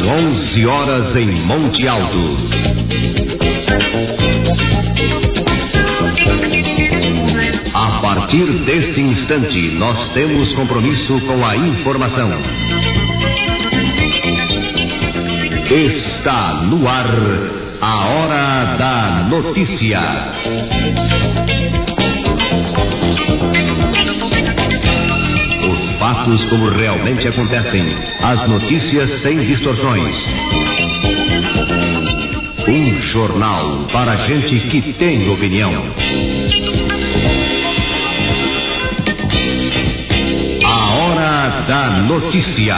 11 horas em Monte Alto. A partir deste instante, nós temos compromisso com a informação. Está no ar a Hora da Notícia. Os fatos como realmente acontecem, as notícias sem distorções. Um jornal para gente que tem opinião. A Hora da Notícia.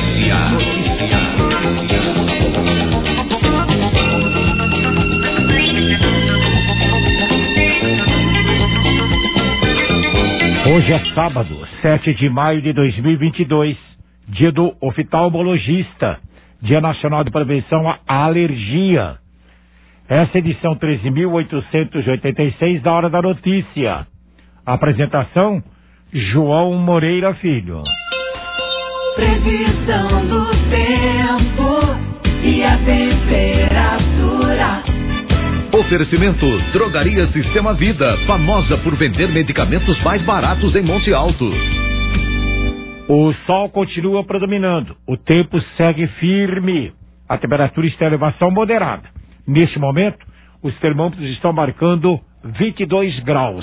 Hoje é sábado, 7 de maio de 2022, dia do oftalmologista, Dia Nacional de Prevenção à Alergia. Essa é a edição 13.886 da Hora da Notícia. Apresentação, João Moreira Filho. Previsão do tempo e a temperatura. Oferecimento Drogaria Sistema Vida, famosa por vender medicamentos mais baratos em Monte Alto. O sol continua predominando, o tempo segue firme, a temperatura está em elevação moderada. Neste momento, os termômetros estão marcando 22 graus.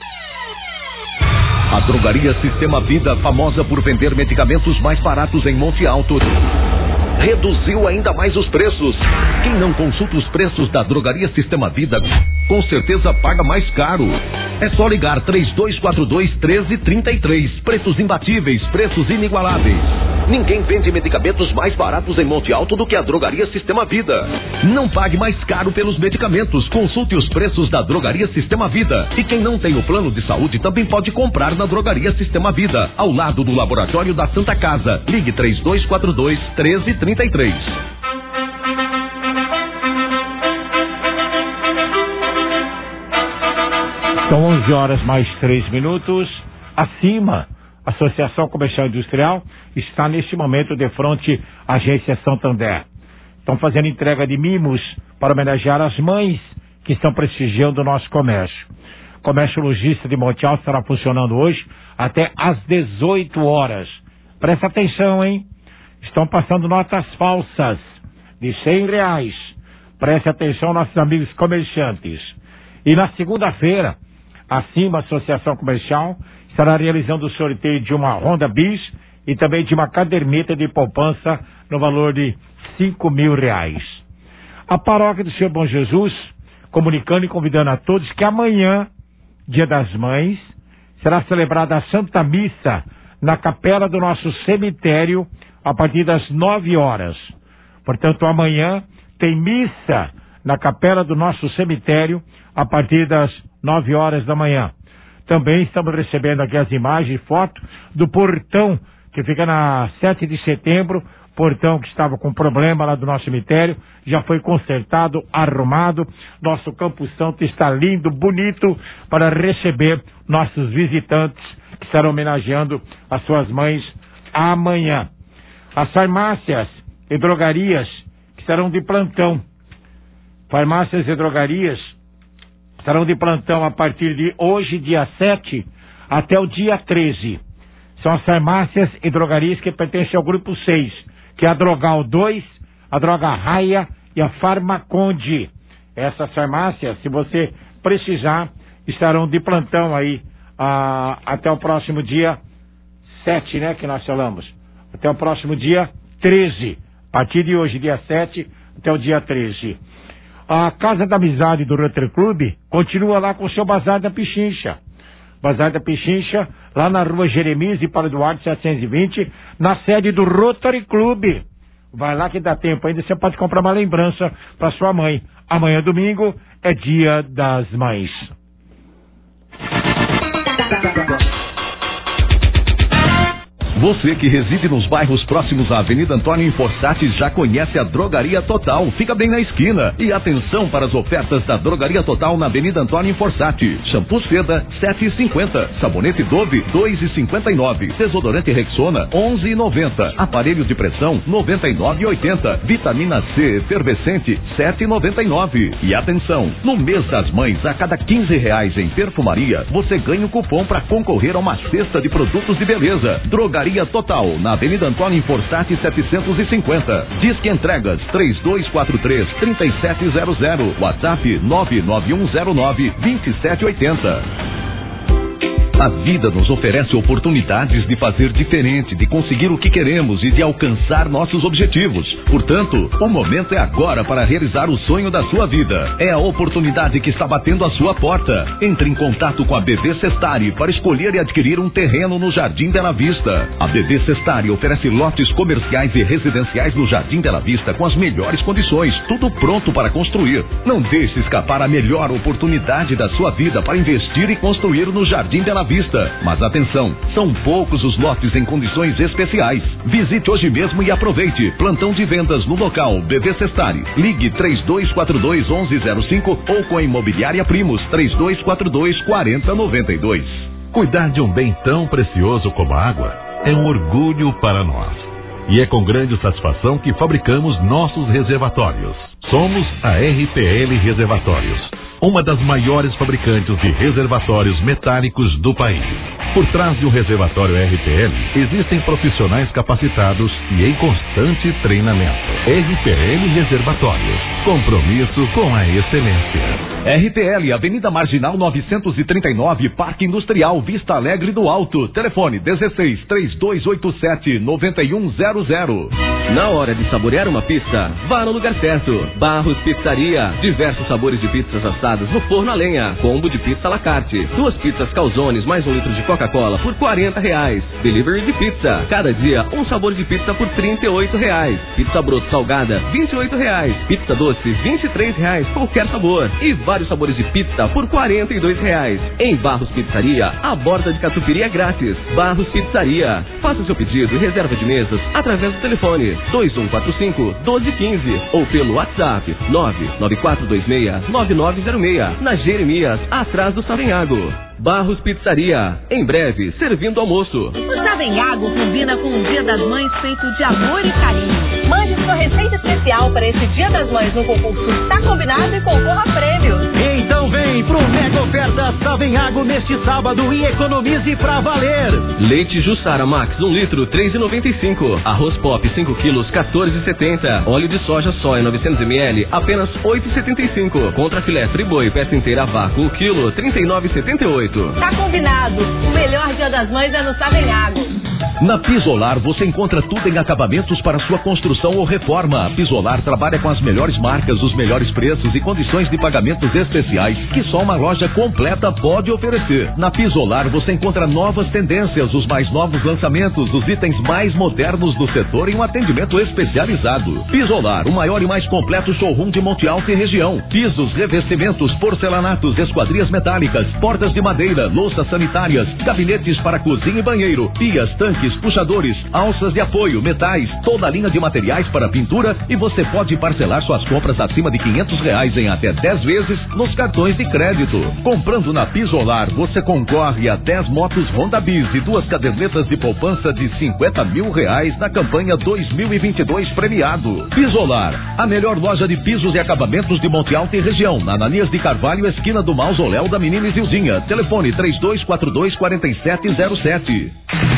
A Drogaria Sistema Vida, famosa por vender medicamentos mais baratos em Monte Alto, reduziu ainda mais os preços. Quem não consulta os preços da Drogaria Sistema Vida, com certeza paga mais caro. É só ligar 3242-1333. Preços imbatíveis, preços inigualáveis. Ninguém vende medicamentos mais baratos em Monte Alto do que a Drogaria Sistema Vida. Não pague mais caro pelos medicamentos. Consulte os preços da Drogaria Sistema Vida. E quem não tem o plano de saúde também pode comprar na Drogaria Sistema Vida, ao lado do Laboratório da Santa Casa. Ligue 3242-1333. São 11 horas mais 3 minutos. Acima, a Associação Comercial Industrial está neste momento de frente à Agência Santander. Estão fazendo entrega de mimos para homenagear as mães que estão prestigiando o nosso comércio. O comércio lojista de Monte Alto estará funcionando hoje até às 18 horas. Presta atenção, hein? Estão passando notas falsas de R$100. Preste atenção, nossos amigos comerciantes. E na segunda-feira, acima, a Associação Comercial estará realizando o sorteio de uma Honda Bis e também de uma caderneta de poupança no valor de R$5.000. A paróquia do Senhor Bom Jesus, comunicando e convidando a todos que amanhã, Dia das Mães, será celebrada a Santa Missa na capela do nosso cemitério a partir das 9 horas. Portanto, amanhã tem missa na capela do nosso cemitério a partir das 9 horas da manhã. Também estamos recebendo aqui as imagens e fotos do portão que fica na 7 de setembro, portão que estava com problema lá do nosso cemitério, já foi consertado, arrumado. Nosso Campo Santo está lindo, bonito para receber nossos visitantes que estarão homenageando as suas mães amanhã. As farmácias e drogarias que estarão de plantão. Farmácias e drogarias estarão de plantão a partir de hoje, dia 7, até o dia 13. São as farmácias e drogarias que pertencem ao grupo 6, que é a Drogal 2, a Droga Raia e a Farmaconde. Essas farmácias, se você precisar, estarão de plantão aí até o próximo dia 7, né, que nós falamos. Até o próximo dia 13. A partir de hoje, dia 7, até o dia 13. A Casa da Amizade do Rotary Club continua lá com o seu Bazar da Pichincha. Bazar da Pichincha, lá na rua Jeremias e Paulo Duarte 720, na sede do Rotary Club. Vai lá que dá tempo ainda, você pode comprar uma lembrança para sua mãe. Amanhã, domingo, é Dia das Mães. Você que reside nos bairros próximos à Avenida Antônio Inforçati já conhece a Drogaria Total. Fica bem na esquina. E atenção para as ofertas da Drogaria Total na Avenida Antônio Inforçati. Shampoo Seda, R$ 7,50. Sabonete Dove, R$ 2,59. Desodorante Rexona, R$ 11,90. Aparelho de pressão, R$ 99,80. Vitamina C efervescente, R$ 7,99. E atenção, no mês das mães, a cada R$15 em perfumaria, você ganha um cupom para concorrer a uma cesta de produtos de beleza. Drogaria Total, na Avenida Antônio Inforçati 750. Disque entregas 3243-3700. WhatsApp 99109-2780. A vida nos oferece oportunidades de fazer diferente, de conseguir o que queremos e de alcançar nossos objetivos. Portanto, o momento é agora para realizar o sonho da sua vida. É a oportunidade que está batendo à sua porta. Entre em contato com a BV Sestari para escolher e adquirir um terreno no Jardim Bela Vista. A BV Sestari oferece lotes comerciais e residenciais no Jardim Bela Vista com as melhores condições, tudo pronto para construir. Não deixe escapar a melhor oportunidade da sua vida para investir e construir no Jardim Bela Vista. Mas atenção, são poucos os lotes em condições especiais. Visite hoje mesmo e aproveite. Plantão de vendas no local BV Sestari. Ligue 3242-1105 ou com a Imobiliária Primos 3242-4092. Cuidar de um bem tão precioso como a água é um orgulho para nós. E é com grande satisfação que fabricamos nossos reservatórios. Somos a RPL Reservatórios, uma das maiores fabricantes de reservatórios metálicos do país. Por trás de um reservatório RPL, existem profissionais capacitados e em constante treinamento. RPL Reservatórios, compromisso com a excelência. RPL, Avenida Marginal 939, Parque Industrial, Vista Alegre do Alto. Telefone 16-3287-9100. Na hora de saborear uma pizza, vá no lugar certo. Barros Pizzaria. Diversos sabores de pizzas assadas no forno a lenha. Combo de pizza à la carte. 2 pizzas calzones mais 1 litro de Coca-Cola por R$40. Delivery de pizza. Cada dia um sabor de pizza por R$38. Pizza broto salgada, R$28. Pizza doce, R$23. Qualquer sabor. E vários sabores de pizza por R$42. Em Barros Pizzaria, a borda de catupiry é grátis. Barros Pizzaria. Faça seu pedido e reserva de mesas através do telefone 2145-1215 ou pelo WhatsApp 99426-9906. Na Jeremias, atrás do Savenhago. Barros Pizzaria, em breve, servindo almoço. O Savenhago combina com o Dia das Mães feito de amor e carinho. Mande sua receita especial para esse Dia das Mães no concurso Tá Combinado e concorra a prêmios. Então vem pro Mega Oferta Savenhago neste sábado e economize pra valer. Leite Jussara Max 1 litro, R$3,95. Arroz Pop 5 quilos, R$14,70. Óleo de soja soia 900 ml, apenas R$8,75. Contra filé friboi peça inteira a vácuo, quilo, R$39,78. Tá combinado. O melhor Dia das Mães é no Savenhago. Na Pisolar você encontra tudo em acabamentos para sua construção ou reforma. A Pisolar trabalha com as melhores marcas, os melhores preços e condições de pagamentos especiais que só uma loja completa pode oferecer. Na Pisolar você encontra novas tendências, os mais novos lançamentos, os itens mais modernos do setor em um atendimento especializado. Pisolar, o maior e mais completo showroom de Monte Alto e região. Pisos, revestimentos, porcelanatos, esquadrias metálicas, portas de madeira, louças sanitárias, gabinetes para cozinha e banheiro, pias, tanques, puxadores, alças de apoio, metais, toda a linha de materiais para pintura e você pode parcelar suas compras acima de R$500 em até 10 vezes nos cartões de crédito. Comprando na Pisolar, você concorre a 10 motos Honda Bis e 2 cadernetas de poupança de R$50 mil na campanha 2022 premiado. Pisolar, a melhor loja de pisos e acabamentos de Monte Alto e região, na Ananias de Carvalho, esquina do Mausoléu da Menina Isilzinha. Telefone 3242-4707.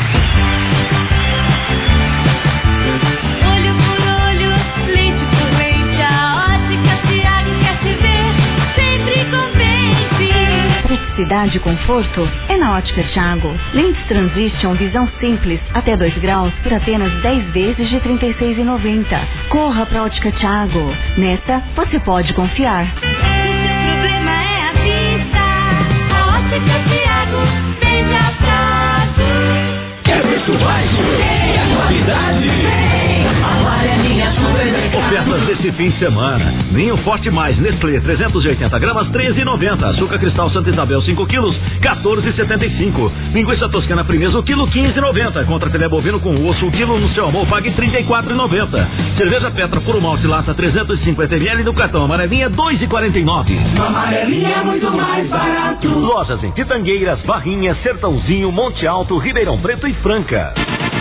Olho por olho, leite por leite, a Ótica Thiago quer te ver sempre contente. Praticidade e conforto é na Ótica Thiago. Lentes Transition visão simples até 2 graus por apenas 10 vezes de R$36,90. Corra pra Ótica Thiago. Nessa você pode confiar. O problema é a vista. A Ótica Thiago veja prazo. Quer preço baixo? É a qualidade. Amarelinha super legal. Ofertas nesse fim de semana. Ninho Forte Mais Nestlé 380 gramas, 13,90. Açúcar Cristal Santa Isabel 5 quilos, 14,75. Linguiça Toscana Primeza o quilo, 15,90. Contra filé bovino com osso o quilo no seu amor, pague 34,90. Cerveja Petra Puro Malte Lata 350 ml no cartão amarelinha, 2,49. Amarelinha é muito mais barato. Lojas em Pitangueiras, Barrinha, Sertãozinho, Monte Alto, Ribeirão Preto e Franca.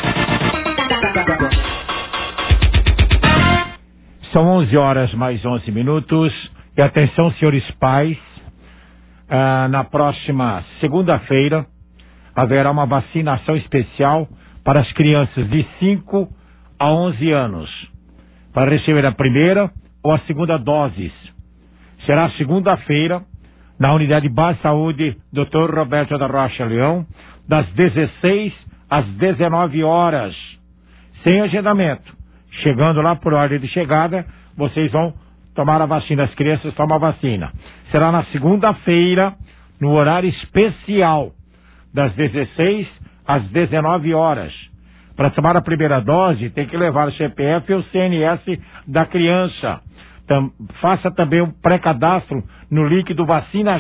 São 11 horas mais 11 minutos. E atenção, senhores pais, na próxima segunda-feira haverá uma vacinação especial para as crianças de 5 a 11 anos, para receber a primeira ou a segunda doses. Será segunda-feira, na Unidade Base Saúde Dr. Roberto da Rocha Leão, das 16 às 19 horas, sem agendamento. Chegando lá por ordem de chegada, vocês vão tomar a vacina. As crianças tomam a vacina. Será na segunda-feira, no horário especial, das 16 às 19 horas. Para tomar a primeira dose, tem que levar o CPF e o CNS da criança. Faça também um pré-cadastro no link do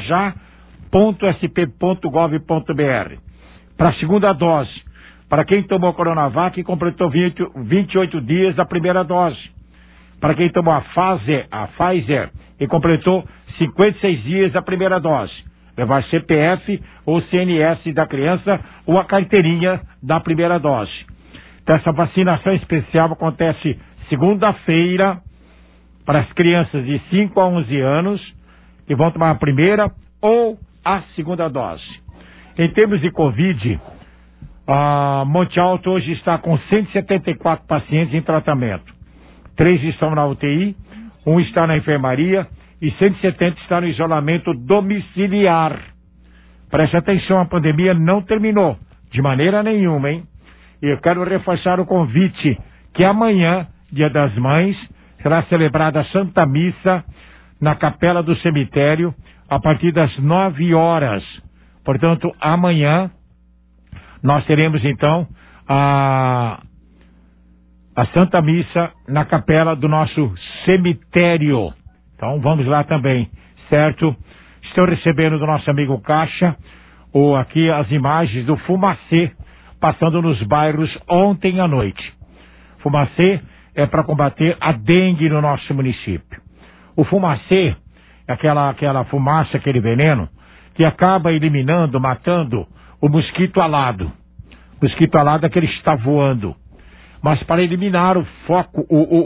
vacinajá.sp.gov.br. Para a segunda dose, para quem tomou Coronavac e completou 28 dias da primeira dose. Para quem tomou a Pfizer e completou 56 dias da primeira dose. Levar CPF ou CNS da criança ou a carteirinha da primeira dose. Então, essa vacinação especial acontece segunda-feira para as crianças de 5 a 11 anos que vão tomar a primeira ou a segunda dose. Em termos de Covid, a Monte Alto hoje está com 174 pacientes em tratamento. 3 estão na UTI, 1 está na enfermaria e 170 está no isolamento domiciliar. Preste atenção, a pandemia não terminou de maneira nenhuma, hein? E eu quero reforçar o convite que amanhã, Dia das Mães, será celebrada a Santa Missa na Capela do Cemitério a partir das 9 horas. Portanto, amanhã nós teremos então a Santa Missa na capela do nosso cemitério. Então vamos lá também, certo? Estou recebendo do nosso amigo Caixa aqui as imagens do Fumacê passando nos bairros ontem à noite. Fumacê é para combater a dengue no nosso município. O Fumacê é aquela fumaça, aquele veneno que acaba eliminando, matando o mosquito alado. O mosquito alado é que ele está voando. Mas para eliminar o foco,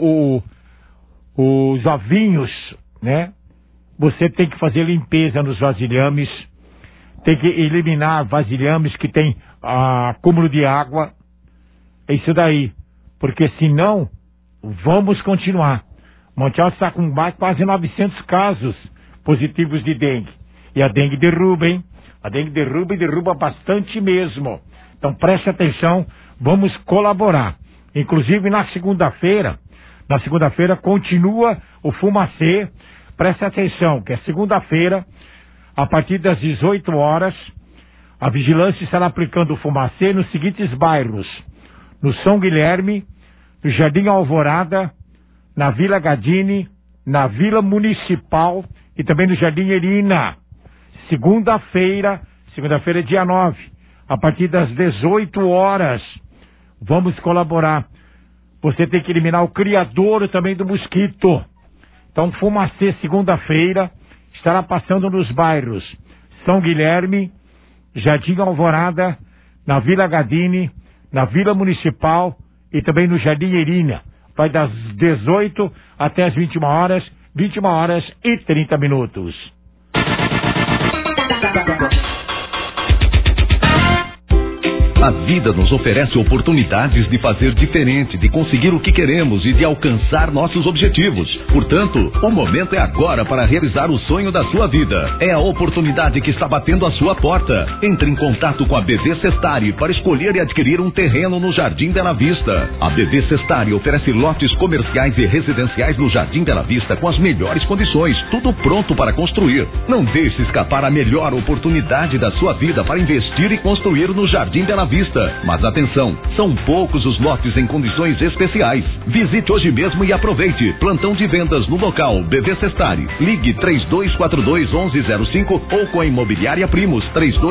os ovinhos, né? Você tem que fazer limpeza nos vasilhames, tem que eliminar vasilhames que tem acúmulo de água. É isso daí. Porque senão, vamos continuar. Monte Alto está com quase 900 casos positivos de dengue. E a dengue derruba, hein? A dengue derruba e derruba bastante mesmo. Então preste atenção, vamos colaborar. Inclusive na segunda-feira continua o Fumacê. Preste atenção, que é segunda-feira, a partir das 18 horas, a vigilância estará aplicando o Fumacê nos seguintes bairros: no São Guilherme, no Jardim Alvorada, na Vila Gadini, na Vila Municipal e também no Jardim Erina. Segunda-feira, dia 9, a partir das 18 horas. Vamos colaborar. Você tem que eliminar o criador também do mosquito. Então, Fumacê, segunda-feira, estará passando nos bairros São Guilherme, Jardim Alvorada, na Vila Gadini, na Vila Municipal e também no Jardim Erina. Vai das 18 até as 21 horas e 30 minutos. A vida nos oferece oportunidades de fazer diferente, de conseguir o que queremos e de alcançar nossos objetivos. Portanto, o momento é agora para realizar o sonho da sua vida. É a oportunidade que está batendo a sua porta. Entre em contato com a BV Sestari para escolher e adquirir um terreno no Jardim Bela Vista. A BV Sestari oferece lotes comerciais e residenciais no Jardim Bela Vista com as melhores condições, tudo pronto para construir. Não deixe escapar a melhor oportunidade da sua vida para investir e construir no Jardim Bela Vista. vista. Mas atenção, são poucos os lotes em condições especiais. Visite hoje mesmo e aproveite. Plantão de vendas no local BV Sestari. Ligue 3242-1105 ou com a Imobiliária Primos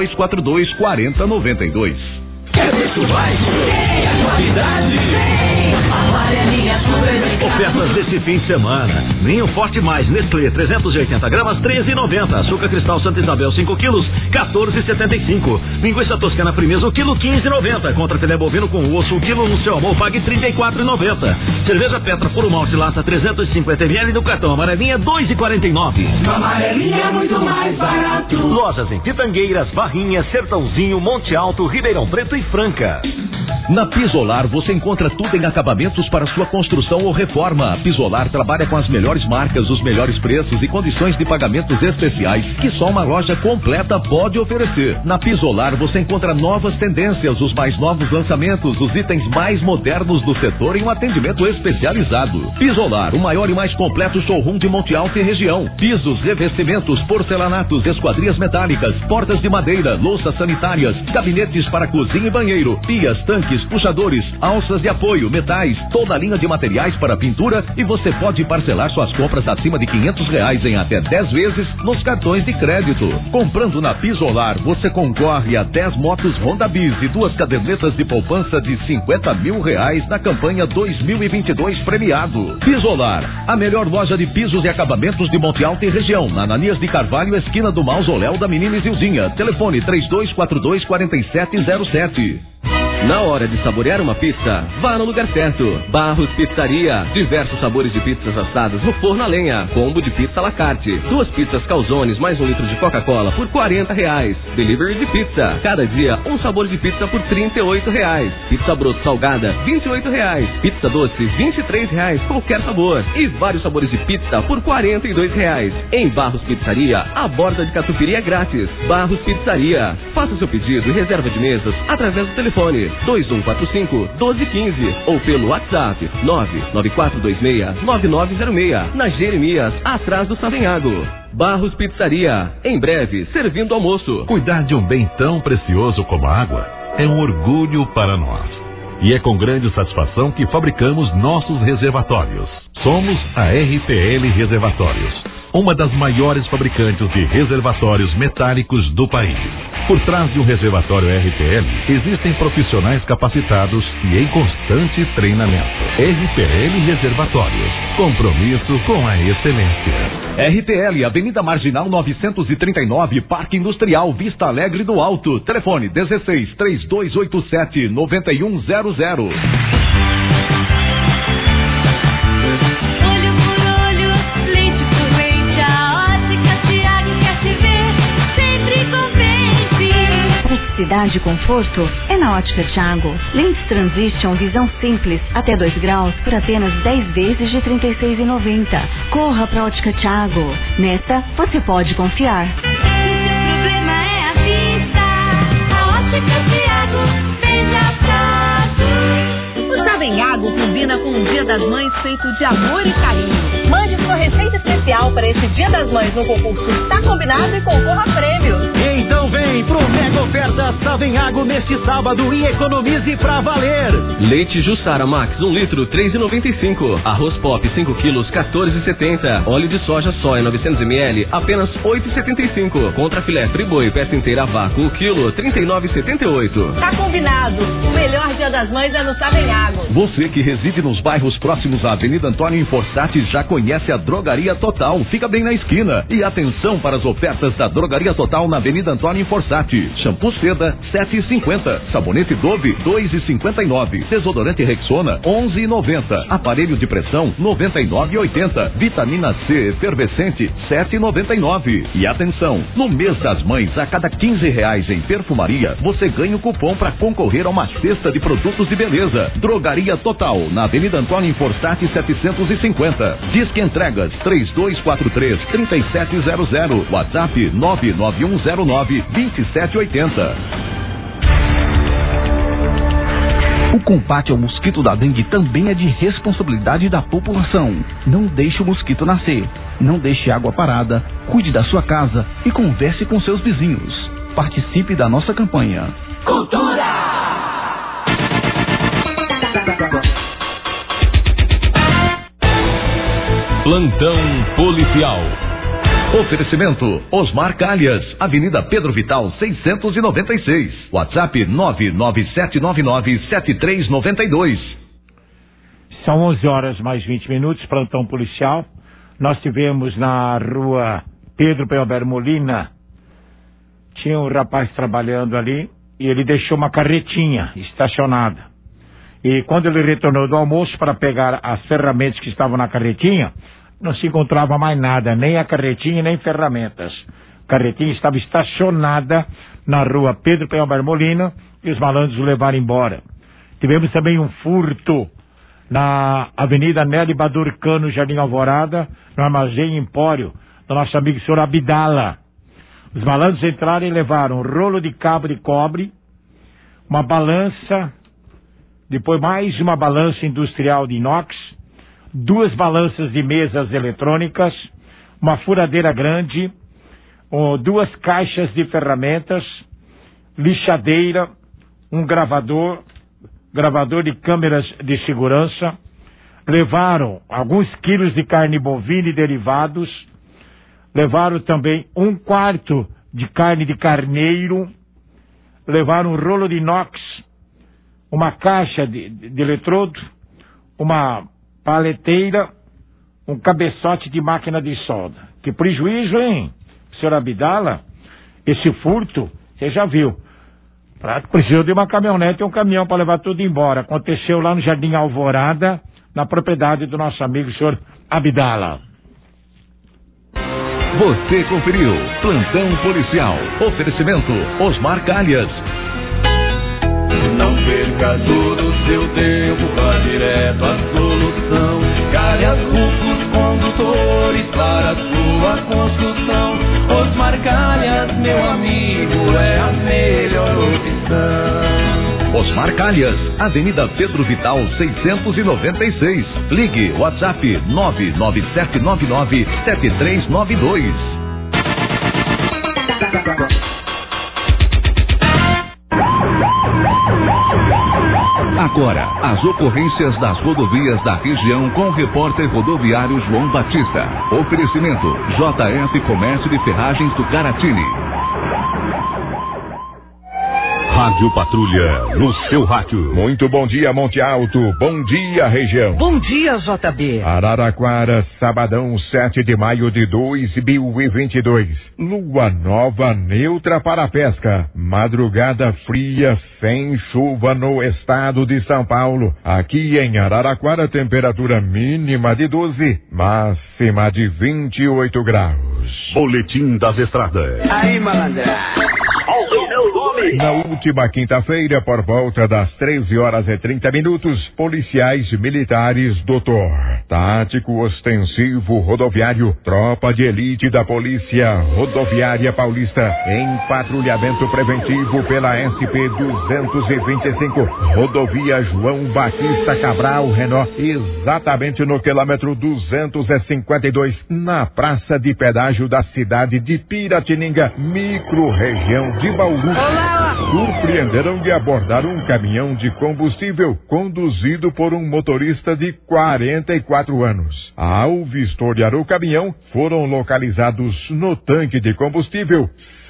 3242-4092. Quer ver churrasco? Tem a qualidade. Amarelinha Supermercado. Ofertas desse fim de semana. Ninho Forte Mais Nestlé 380 gramas 13,90. Açúcar Cristal Santa Isabel 5 quilos 14,75. Linguiça Toscana Primeza o quilo 15,90. Contra filé bovino com osso o quilo no seu amor pague 34,90. Cerveja Petra Puro Malte Lata 350 ml do cartão Amarelinha 2,49. Amarelinha é muito mais barato. Lojas em Pitangueiras, Barrinha, Sertãozinho, Monte Alto, Ribeirão Preto e Franca. Na Pisolar você encontra tudo em acabamentos para sua construção ou reforma. A Pisolar trabalha com as melhores marcas, os melhores preços e condições de pagamentos especiais que só uma loja completa pode oferecer. Na Pisolar você encontra novas tendências, os mais novos lançamentos, os itens mais modernos do setor em um atendimento especializado. Pisolar, o maior e mais completo showroom de Monte Alto e região. Pisos, revestimentos, porcelanatos, esquadrias metálicas, portas de madeira, louças sanitárias, gabinetes para cozinha e banheiro, pias, tanques, puxadores, alças de apoio, metais, toda a linha de materiais para pintura e você pode parcelar suas compras acima de R$500 em até 10 vezes nos cartões de crédito. Comprando na Pisolar, você concorre a 10 motos Honda Bis e 2 cadernetas de poupança de R$50 mil na campanha 2022 premiado. Pisolar, a melhor loja de pisos e acabamentos de Monte Alto e região, na Ananias de Carvalho, esquina do Mausoléu da Menina Isildinha. Telefone 3242-4707. Na hora de saborear uma pizza, vá no lugar certo. Barros Pizzaria. Diversos sabores de pizzas assadas no forno a lenha. Combo de pizza à la carte. 2 pizzas calzones mais 1 litro de Coca-Cola por R$40. Delivery de pizza. Cada dia um sabor de pizza por R$38. Pizza broto salgada, R$28. Pizza doce, R$23. Qualquer sabor. E vários sabores de pizza por R$42. Em Barros Pizzaria, a borda de catupiry é grátis. Barros Pizzaria. Faça seu pedido e reserva de mesas através do telefone 2145-1215 ou pelo WhatsApp 99426-9906 na Jeremias, atrás do Savenhago. Barros Pizzaria, em breve, servindo almoço. Cuidar de um bem tão precioso como a água é um orgulho para nós. E é com grande satisfação que fabricamos nossos reservatórios. Somos a RPL Reservatórios, uma das maiores fabricantes de reservatórios metálicos do país. Por trás de um reservatório RPL, existem profissionais capacitados e em constante treinamento. RPL Reservatórios, compromisso com a excelência. RPL, Avenida Marginal 939, Parque Industrial, Vista Alegre do Alto. Telefone 16-3287-9100. Praticidade e conforto é na Ótica Thiago. Lentes Transition Visão Simples até 2 graus por apenas 10 vezes de R$36,90. Corra pra Ótica Thiago. Nesta você pode confiar. Se o problema é a vista, a Ótica Thiago veja prazo. O Savenhago combina com o Dia das Mães feito de amor e carinho. Mande sua receita especial para esse Dia das Mães no concurso Tá Combinado e concorra a prêmios. Então vem pro Mega Oferta Savenhago neste sábado e economize pra valer. Leite Jussara Max 1 litro, R$3,95. Arroz Pop 5 quilos, R$14,70. Óleo de soja soia 900 ml, apenas R$8,75. Contra filé friboi peça inteira a vácuo, o quilo, R$39,78. Tá combinado. O melhor Dia das Mães é no Savenhago. Você que reside nos bairros próximos à Avenida Antônio Inforsati já conhece a Drogaria Total. Fica bem na esquina. E atenção para as ofertas da Drogaria Total na Avenida Antônio Inforsati. Shampoo Seda, R$7,50. Sabonete Dove, R$2,59. Desodorante Rexona, R$11,90. Aparelho de pressão, R$99,80. Vitamina C efervescente, R$7,99. E atenção, no mês das mães, a cada R$15 em perfumaria, você ganha um cupom para concorrer a uma cesta de produtos de beleza. Drogaria Total, na Avenida Antônio Inforsati 750. Disque entregas 3243-3700. WhatsApp 99109-2780. O combate ao mosquito da dengue também é de responsabilidade da população. Não deixe o mosquito nascer. Não deixe água parada. Cuide da sua casa e converse com seus vizinhos. Participe da nossa campanha. Cultura! Plantão policial. Oferecimento Osmar Calhas, Avenida Pedro Vital 696. WhatsApp 997997392. São 11 horas mais 20 minutos, plantão policial. Nós tivemos na rua Pedro Pelber Molina, tinha um rapaz trabalhando ali e ele deixou uma carretinha estacionada. E quando ele retornou do almoço para pegar as ferramentas que estavam na carretinha, não se encontrava mais nada, nem a carretinha, nem ferramentas. A carretinha estava estacionada na rua Pedro Pelber Molina e os malandros o levaram embora. Tivemos também um furto na Avenida Nelly Badurcano, Jardim Alvorada, no Armazém Empório, do nosso amigo senhor Abdala. Os malandros entraram e levaram um rolo de cabo de cobre, uma balança, depois mais uma balança industrial de inox, 2 balanças de mesas eletrônicas, uma furadeira grande, 2 caixas de ferramentas, lixadeira, um gravador de câmeras de segurança, levaram alguns quilos de carne bovina e derivados, levaram também 1/4 de carne de carneiro, levaram um rolo de inox, uma caixa de eletrodo, uma paleteira, um cabeçote de máquina de solda. Que prejuízo, hein, senhor Abdala? Esse furto, você já viu. Precisou de uma caminhonete e um caminhão para levar tudo embora. Aconteceu lá no Jardim Alvorada, na propriedade do nosso amigo, senhor Abdala. Você conferiu Plantão Policial. Oferecimento Osmar Calhas. Não perca todo o seu tempo, vá direto à solução. Calhas Rufos Condutores para a sua construção. Osmar Calhas, meu amigo, é a melhor opção. Osmar Calhas, Avenida Pedro Vital 696. Ligue WhatsApp 997997392. Agora, as ocorrências das rodovias da região com o repórter rodoviário João Batista. Oferecimento JF Comércio de Ferragens do Caratini. Rádio Patrulha, no seu rádio. Muito bom dia, Monte Alto. Bom dia, região. Bom dia, JB. Araraquara, sabadão, 7 de maio de 2022. Lua nova neutra para a pesca. Madrugada fria, sem chuva no estado de São Paulo. Aqui em Araraquara, temperatura mínima de 12, máxima de 28 graus. Boletim das Estradas. Aí, malandra. Na última quinta-feira, por volta das 13h30, policiais militares Doutor, tático ostensivo rodoviário, tropa de elite da Polícia Rodoviária Paulista, em patrulhamento preventivo pela SP-225, rodovia João Batista Cabral, Renault, exatamente no quilômetro 252, na praça de pedágio da cidade de Piratininga, micro-região de Bauru. Surpreenderam de abordar um caminhão de combustível conduzido por um motorista de 44 anos. Ao vistoriar o caminhão, foram localizados no tanque de combustível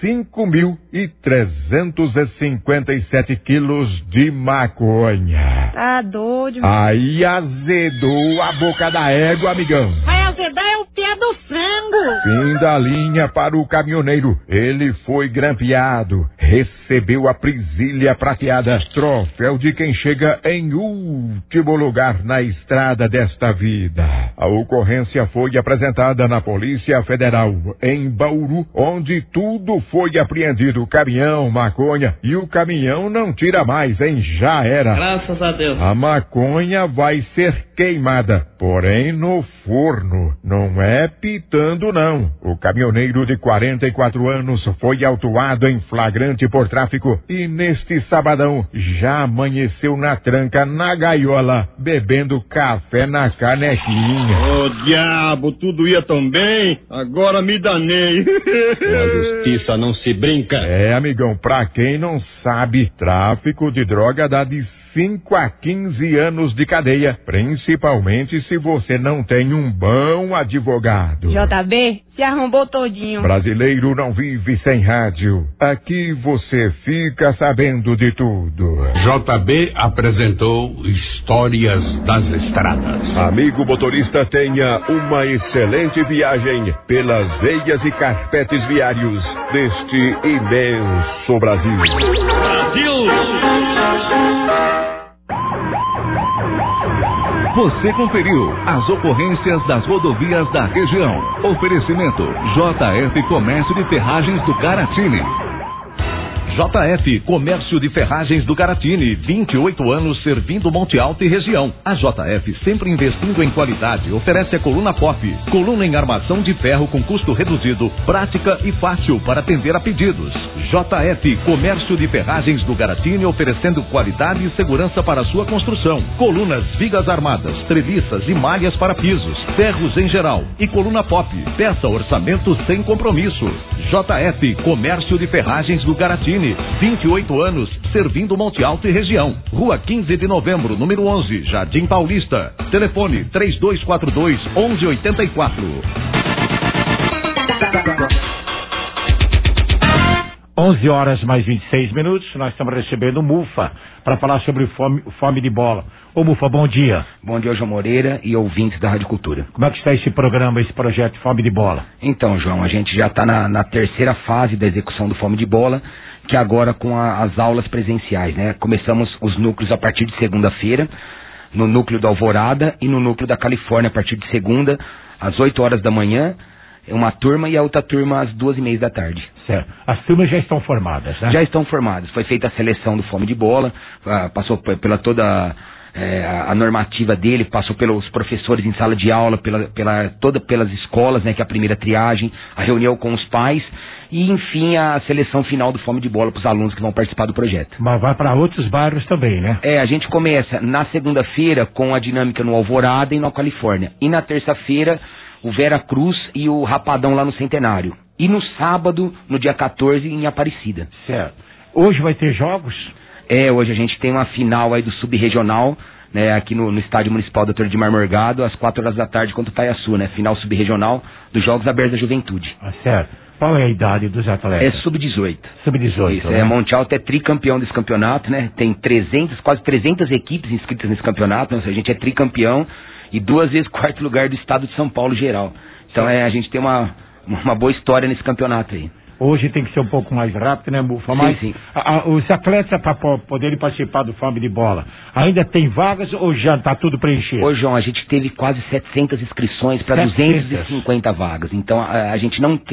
5.357 quilos de maconha. Tá doido. Aí azedou a boca da égua, amigão. Vai azedar é o pé do frango. Fim da linha para o caminhoneiro. Ele foi grampeado, recebeu a prisilha prateada, troféu de quem chega em último lugar na estrada desta vida. A ocorrência foi apresentada na Polícia Federal em Bauru, onde tudo foi apreendido, caminhão, maconha, e o caminhão não tira mais, hein? Já era. Graças a Deus. A maconha vai ser queimada, porém no forno, não é pitando não. O caminhoneiro de 44 anos foi autuado em flagrante por tráfico e neste sabadão já amanheceu na tranca, na gaiola, bebendo café na canequinha. Ô diabo, tudo ia tão bem, agora me danei. A justiça não se brinca. É, amigão, pra quem não sabe, tráfico de droga dá de 5 a 15 anos de cadeia, principalmente se você não tem um bom advogado. JB, se arrombou todinho. Brasileiro não vive sem rádio. Aqui você fica sabendo de tudo. JB apresentou Histórias das Estradas. Amigo motorista, tenha uma excelente viagem pelas veias e carpetes viários deste imenso Brasil. Você conferiu as ocorrências das rodovias da região. Oferecimento JF Comércio de Ferragens do Caratini. JF Comércio de Ferragens do Caratini, 28 anos servindo Monte Alto e região. A JF, sempre investindo em qualidade, oferece a coluna pop, coluna em armação de ferro com custo reduzido, prática e fácil para atender a pedidos. JF Comércio de Ferragens do Caratini, oferecendo qualidade e segurança para a sua construção. Colunas, vigas armadas, treliças e malhas para pisos, ferros em geral e coluna pop. Peça orçamento sem compromisso. JF Comércio de Ferragens do Caratini, 28 anos, servindo Monte Alto e região. Rua 15 de Novembro, número 11, Jardim Paulista. Telefone 3242-1184. 11 horas mais 26 minutos, nós estamos recebendo o Mufa para falar sobre fome de bola. Ô Mufa, bom dia. Bom dia, João Moreira e ouvintes da Rádio Cultura. Como é que está esse programa, esse projeto Fome de Bola? Então, João, a gente já está na terceira fase da execução do Fome de Bola, que agora com as aulas presenciais, né? Começamos os núcleos a partir de segunda-feira, no núcleo da Alvorada e no núcleo da Califórnia, a partir de segunda, às 8 horas da manhã, uma turma e a outra turma às 2:30 da tarde. Certo. As turmas já estão formadas, né? Já estão formadas. Foi feita a seleção do Fome de Bola, passou pela toda a normativa dele, passou pelos professores em sala de aula, pelas escolas, né, que é a primeira triagem, a reunião com os pais e, enfim, a seleção final do Fome de Bola para os alunos que vão participar do projeto. Mas vai para outros bairros também, né? A gente começa na segunda-feira com a dinâmica no Alvorada e na Califórnia. E na terça-feira, o Vera Cruz e o Rapadão lá no Centenário. E no sábado, no dia 14, em Aparecida. Certo. Hoje vai ter jogos? Hoje a gente tem uma final aí do Sub-Regional, né, aqui no Estádio Municipal Dr. Edmar Morgado, às 4 horas da tarde contra o Itaiaçu, né? Final Sub-Regional dos Jogos Abertos da Juventude. Certo. Qual é a idade dos atletas? É Sub-18. Sub-18. Isso, né? Monte Alto é tricampeão desse campeonato, né? Tem quase 300 equipes inscritas nesse campeonato, a gente é tricampeão e 2 vezes quarto lugar do estado de São Paulo geral. Então a gente tem uma boa história nesse campeonato aí. Hoje tem que ser um pouco mais rápido, né, Mufa? Mas sim. Os atletas, para poderem participar do Fome de Bola, ainda tem vagas ou já está tudo preenchido? Ô, João, a gente teve quase 700 inscrições para 250 vagas. Então, a gente não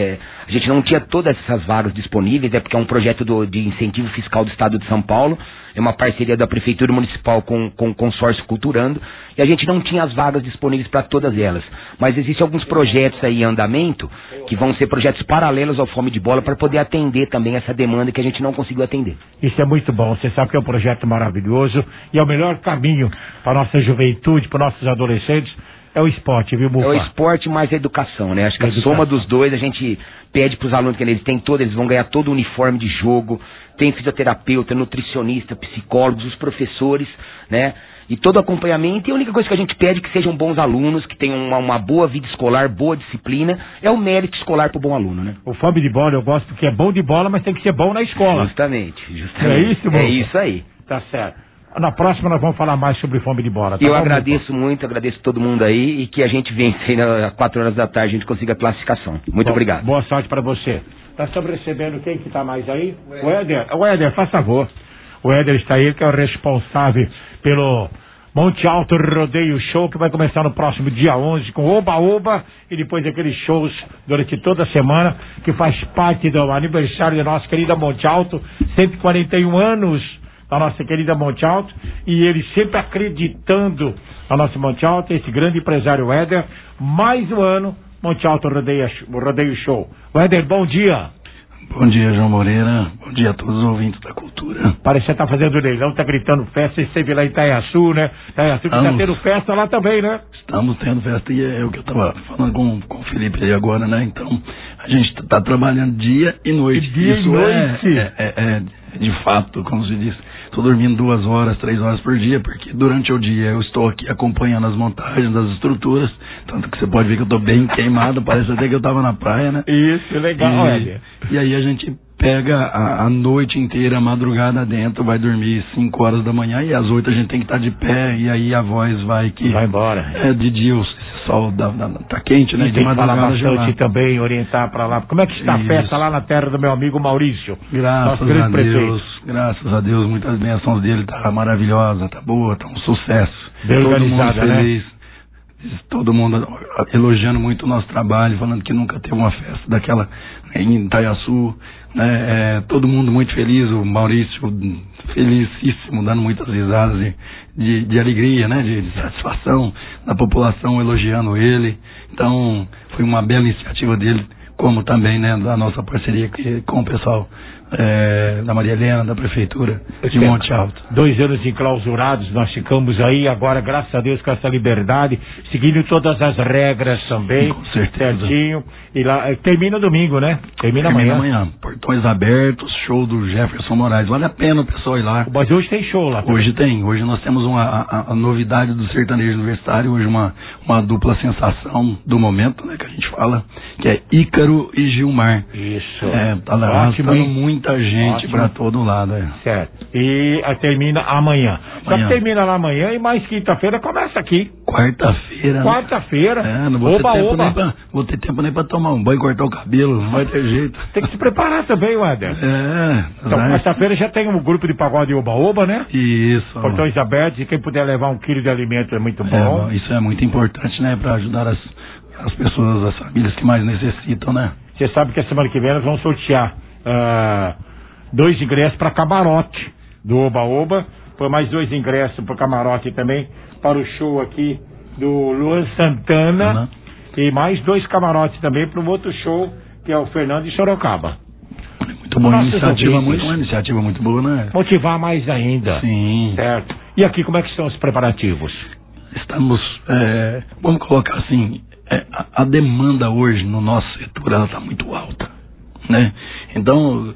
tinha todas essas vagas disponíveis, porque é um projeto de incentivo fiscal do Estado de São Paulo, é uma parceria da Prefeitura Municipal com o Consórcio Culturando, e a gente não tinha as vagas disponíveis para todas elas. Mas existem alguns projetos aí em andamento, que vão ser projetos paralelos ao Fome de Bola, para poder atender também essa demanda que a gente não conseguiu atender. Isso é muito bom, você sabe que é um projeto maravilhoso, e é o melhor caminho para a nossa juventude, para os nossos adolescentes, é o esporte, viu, Mufa? É o esporte mais a educação, né? Acho que a soma dos dois, a gente pede para os alunos que eles vão ganhar todo o uniforme de jogo, tem fisioterapeuta, nutricionista, psicólogos, os professores, né? E todo acompanhamento, e a única coisa que a gente pede é que sejam bons alunos, que tenham uma boa vida escolar, boa disciplina, é o mérito escolar para o bom aluno, né? O Fome de Bola eu gosto porque é bom de bola, mas tem que ser bom na escola. Justamente. É isso, Mufa? É isso aí. Tá certo. Na próxima nós vamos falar mais sobre Fome de Bola. Tá eu bom, agradeço muito, agradeço todo mundo aí e que a gente vence aí às 4 horas da tarde, a gente consiga a classificação. Muito obrigado. Boa sorte para você. Nós estamos recebendo quem que está mais aí? O Éder, faz favor. O Éder está aí, que é o responsável pelo Monte Alto Rodeio Show, que vai começar no próximo dia 11 com Oba-Oba e depois aqueles shows durante toda a semana, que faz parte do aniversário da nossa querida Monte Alto, 141 anos da nossa querida Monte Alto, e ele sempre acreditando na nossa Monte Alto, esse grande empresário Éder, mais um ano, Monte Alto Rodeio Show. Éder, bom dia. Bom dia, João Moreira. Bom dia a todos os ouvintes da cultura. Parece que você tá fazendo leilão, tá gritando festa. Você esteve lá em Itaiaçu, né? Itaiaçu que tá tendo festa lá também, né? Estamos tendo festa e é o que eu tava falando com o Felipe aí agora, né? Então, a gente tá trabalhando dia e noite. Dia e noite? É de fato, como se diz, estou dormindo 2 horas, 3 horas por dia, porque durante o dia eu estou aqui acompanhando as montagens das estruturas, tanto que você pode ver que eu estou bem queimado, parece até que eu estava na praia, né? Isso, legal, olha. E aí a gente pega a noite inteira, a madrugada dentro, vai dormir 5 horas da manhã e às 8 a gente tem que estar de pé, e aí a voz vai embora. De dia esse sol tá quente, né? E de tem que falar bastante gelar. também, orientar para lá. Como é que está a festa lá na terra do meu amigo Maurício? Graças a Deus, muitas bênçãos dele, tá maravilhosa, tá boa, tá um sucesso. Bem todo organizada, mundo feliz. Né? Todo mundo elogiando muito o nosso trabalho, falando que nunca teve uma festa daquela em Itaiaçu, né? Todo mundo muito feliz, o Maurício felicíssimo, dando muitas risadas de alegria, né? De satisfação da população, elogiando ele. Então foi uma bela iniciativa dele, como também, né, da nossa parceria com o pessoal da Maria Helena, da Prefeitura de Monte Alto. 2 anos enclausurados, nós ficamos aí agora, graças a Deus, com essa liberdade, seguindo todas as regras também, com certeza. Certinho. E lá, termina domingo, né? Termina amanhã. Portões abertos, show do Jefferson Moraes. Vale a pena o pessoal ir lá. Mas hoje tem show lá. Hoje tem. Hoje nós temos a novidade do sertanejo universitário. Hoje uma dupla sensação do momento, né? Que a gente fala, que é Ícaro e Gilmar. Isso. Tá arrastando muita gente para todo lado. Certo. E termina amanhã. Só que termina lá amanhã e mais quinta-feira começa aqui. Quarta-feira. Quarta-feira. Não vou ter tempo nem pra tomar um banho, cortar o cabelo, não vai ter jeito. Tem que se preparar também, Wander. Então, quarta-feira já tem um grupo de pagode Oba-Oba, né? Isso. Portões abertos, e quem puder levar 1 quilo de alimento é muito bom. Isso é muito importante, né? Pra ajudar as pessoas, as famílias que mais necessitam, né? Você sabe que a semana que vem nós vamos sortear 2 ingressos para camarote do Oba-Oba, por mais 2 ingressos para camarote também, para o show aqui do Luan Santana, e mais 2 camarotes também para um outro show, que é o Fernando de Sorocaba. Muito boa iniciativa, uma iniciativa muito boa, né? Motivar mais ainda. Sim. Certo. E aqui, como é que estão os preparativos? Estamos, vamos colocar assim, a demanda hoje no nosso setor, ela está muito alta, né? Então,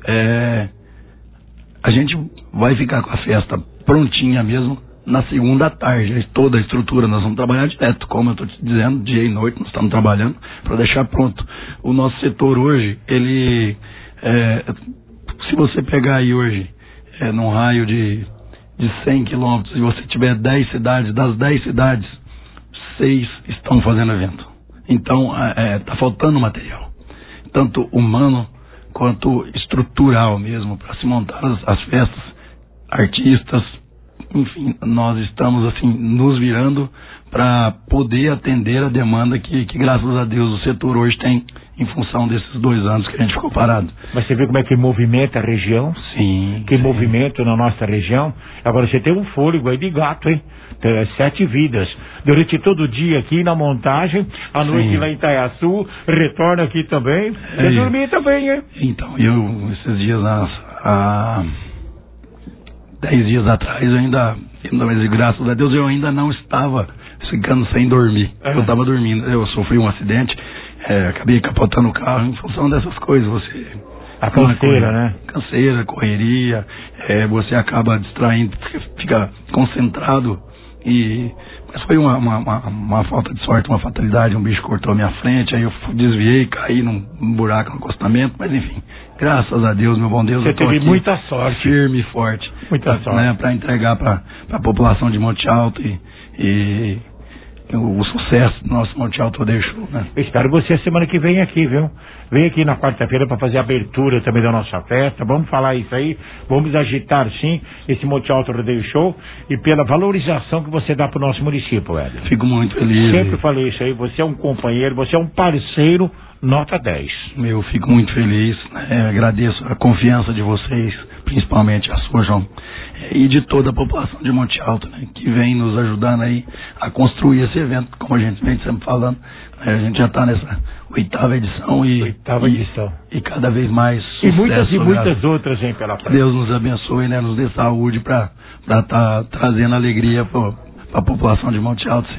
a gente vai ficar com a festa prontinha mesmo na segunda tarde, toda a estrutura, nós vamos trabalhar direto, como eu estou te dizendo, dia e noite nós estamos trabalhando para deixar pronto. O nosso setor hoje, ele, se você pegar aí hoje, num raio de 100 quilômetros, e você tiver 10 cidades, das 10 cidades, 6 estão fazendo evento. Então, está faltando material, tanto humano quanto estrutural mesmo, para se montar as festas, artistas, enfim, nós estamos assim nos virando para poder atender a demanda que graças a Deus o setor hoje tem, em função desses 2 anos que a gente ficou parado. Mas você vê como é que movimenta a região? Sim. Que movimento na nossa região. Agora você tem um fôlego aí de gato, hein? 7 vidas. Durante todo o dia aqui na montagem, à noite lá em Itaiaçu, retorna aqui também. Você dormir também, hein? Então, esses dias, 10 dias atrás, mas graças a Deus eu ainda não estava ficando sem dormir. Eu estava dormindo, eu sofri um acidente, acabei capotando o carro em função dessas coisas. A canseira, né? Canseira, correria, você acaba distraindo, fica concentrado mas foi uma falta de sorte, uma fatalidade, um bicho cortou a minha frente, aí eu desviei, caí num buraco no acostamento, mas enfim, graças a Deus, meu bom Deus, eu tô aqui muita sorte, firme e forte, muita sorte, né, para entregar para a população de Monte Alto e o sucesso do nosso Monte Alto Rodeio Show, né? Eu espero você semana que vem aqui, viu? Vem aqui na quarta-feira para fazer a abertura também da nossa festa. Vamos falar isso aí, vamos agitar sim esse Monte Alto Rodeio Show e pela valorização que você dá para o nosso município, Hélio. Fico muito feliz. Sempre falei isso aí, você é um companheiro, você é um parceiro, nota 10. Eu fico muito feliz, né? Agradeço a confiança de vocês, principalmente a sua, João, e de toda a população de Monte Alto, né, que vem nos ajudando aí a construir esse evento, como a gente vem sempre falando. A gente já está nessa 8ª edição e cada vez mais sucesso, e muitas outras, hein, pela frente. Deus nos abençoe, né, nos dê saúde para estar trazendo alegria para a população de Monte Alto sempre.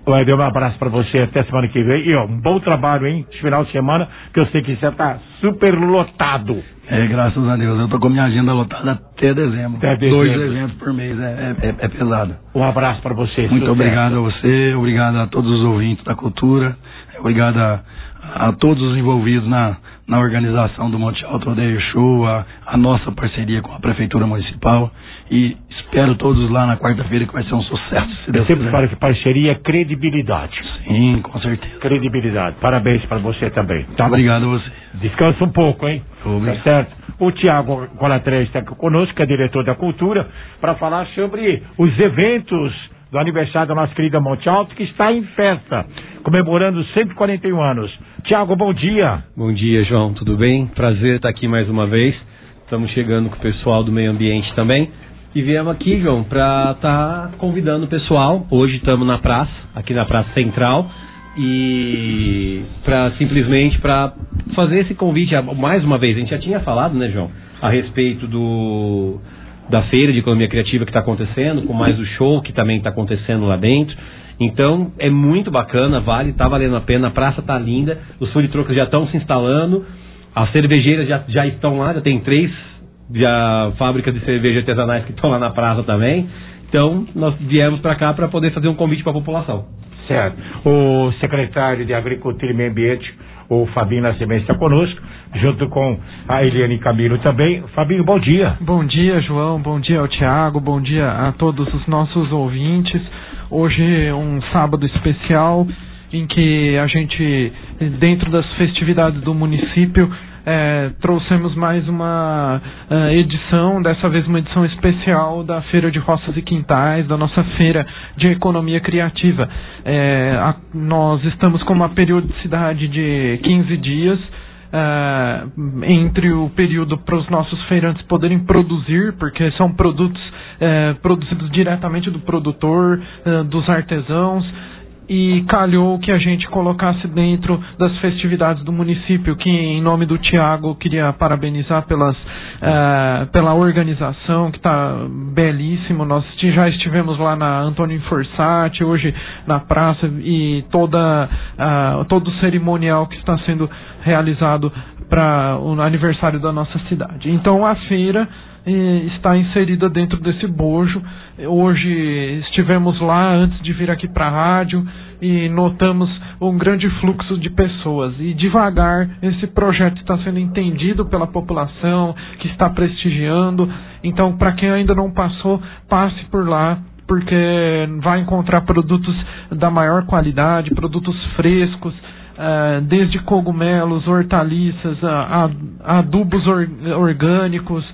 Um abraço pra você até semana que vem. E ó, um bom trabalho, hein? Esse final de semana, que eu sei que você tá super lotado. Graças a Deus. Eu tô com minha agenda lotada até dezembro. 2 eventos por mês. É pesado. Um abraço pra você. Muito obrigado a você, obrigado a todos os ouvintes da cultura, obrigado a todos os envolvidos na organização do Monte Alto Rodeio Show, a nossa parceria com a Prefeitura Municipal, e espero todos lá na quarta-feira, que vai ser um sucesso. Eu sempre falo que parceria é credibilidade. Sim, com certeza. Credibilidade. Parabéns para você também. Tá? Obrigado a você. Descansa um pouco, hein? Obrigado. Tá certo? O Tiago Colatrés está conosco, que é diretor da Cultura, para falar sobre os eventos do aniversário da nossa querida Monte Alto, que está em festa, comemorando 141 anos. Tiago, bom dia. Bom dia, João, tudo bem? Prazer estar aqui mais uma vez. Estamos chegando com o pessoal do meio ambiente também. E viemos aqui, João, para estar convidando o pessoal. Hoje estamos na praça, aqui na Praça Central. E simplesmente para fazer esse convite, mais uma vez, a gente já tinha falado, né, João, a respeito da feira de economia criativa que está acontecendo, com mais o show que também está acontecendo lá dentro. Então é muito bacana, tá valendo a pena, a praça tá linda, os food trucks já estão se instalando, as cervejeiras já estão lá, já tem 3 fábricas de cerveja artesanais que estão lá na praça também. Então nós viemos para cá para poder fazer um convite para a população. Certo. O secretário de Agricultura e Meio Ambiente, o Fabinho Nascimento, está conosco, junto com a Eliane Camilo também. Fabinho, bom dia. Bom dia, João, bom dia ao Tiago, bom dia a todos os nossos ouvintes. Hoje é um sábado especial em que a gente, dentro das festividades do município, trouxemos mais uma edição, dessa vez uma edição especial da Feira de Roças e Quintais, da nossa Feira de Economia Criativa. Nós estamos com uma periodicidade de 15 dias, entre o período para os nossos feirantes poderem produzir, porque são produtos produzidos diretamente do produtor, dos artesãos, e calhou que a gente colocasse dentro das festividades do município, que em nome do Tiago queria parabenizar pela organização, que está belíssimo. Nós já estivemos lá na Antônio Forzati, hoje na praça, e todo o cerimonial que está sendo realizado para o aniversário da nossa cidade. Então a feira está inserida dentro desse bojo. Hoje estivemos lá antes de vir aqui para a rádio e notamos um grande fluxo de pessoas, e devagar esse projeto está sendo entendido pela população, que está prestigiando. Então, para quem ainda não passou, passe por lá, porque vai encontrar produtos da maior qualidade, produtos frescos, desde cogumelos, hortaliças, adubos orgânicos,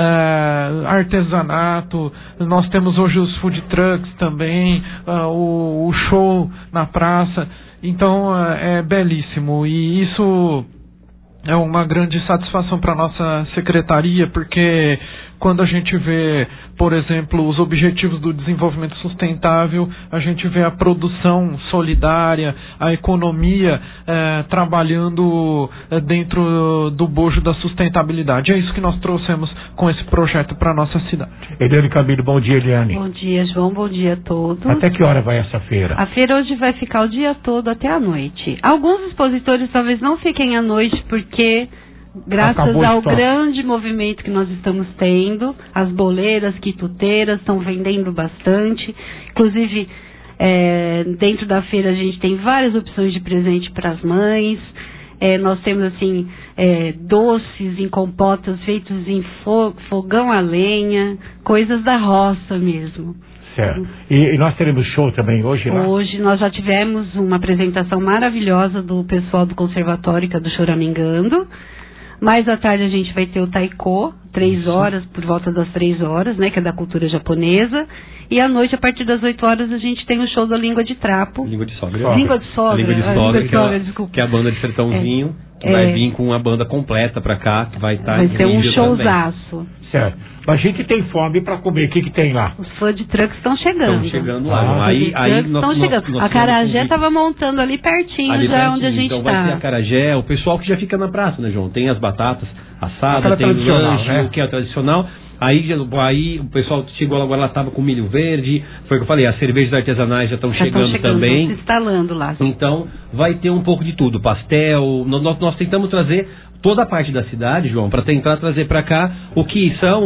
artesanato. Nós temos hoje os food trucks também, o show na praça. Então é belíssimo, e isso é uma grande satisfação para a nossa secretaria, porque quando a gente vê, por exemplo, os Objetivos do Desenvolvimento Sustentável, a gente vê a produção solidária, a economia trabalhando dentro do bojo da sustentabilidade. É isso que nós trouxemos com esse projeto para a nossa cidade. Eliane Camilo, bom dia, Eliane. Bom dia, João, bom dia a todos. Até que hora vai essa feira? A feira hoje vai ficar o dia todo até a noite. Alguns expositores talvez não fiquem à noite, porque graças ao grande movimento que nós estamos tendo, as boleiras, quituteiras estão vendendo bastante. Inclusive, dentro da feira a gente tem várias opções de presente para as mães. Nós temos assim doces em compotas feitos em fogão a lenha, coisas da roça mesmo. Certo. E nós teremos show também hoje lá? Hoje nós já tivemos uma apresentação maravilhosa do pessoal do Conservatório, que é do Choramingando. Mais à tarde a gente vai ter o taiko, 3 horas, por volta das 3 horas, né, que é da cultura japonesa. E à noite, a partir das 8 horas, a gente tem o show da Língua de Trapo. Língua de Sogra. Língua de Sogra. Língua de Sogra, desculpa. Que é a banda de Sertãozinho, que vai vir com a banda completa pra cá, que vai estar... Vai ser um showzaço. Certo. A gente tem fome pra comer, o que tem lá? Os food trucks estão chegando. Estão chegando lá. Aí estão chegando. A acarajé estava montando ali pertinho, ali já pertinho, onde a gente então vai ter acarajé, o pessoal que já fica na praça, né, João? Tem as batatas assadas, tem o lanche, né? Que é o tradicional. Aí o pessoal chegou agora, lá estava com milho verde, foi o que eu falei, as cervejas artesanais já estão chegando também. Estão se instalando lá. Então, vai ter um pouco de tudo, pastel, nós tentamos trazer toda a parte da cidade, João, para tentar trazer para cá o que são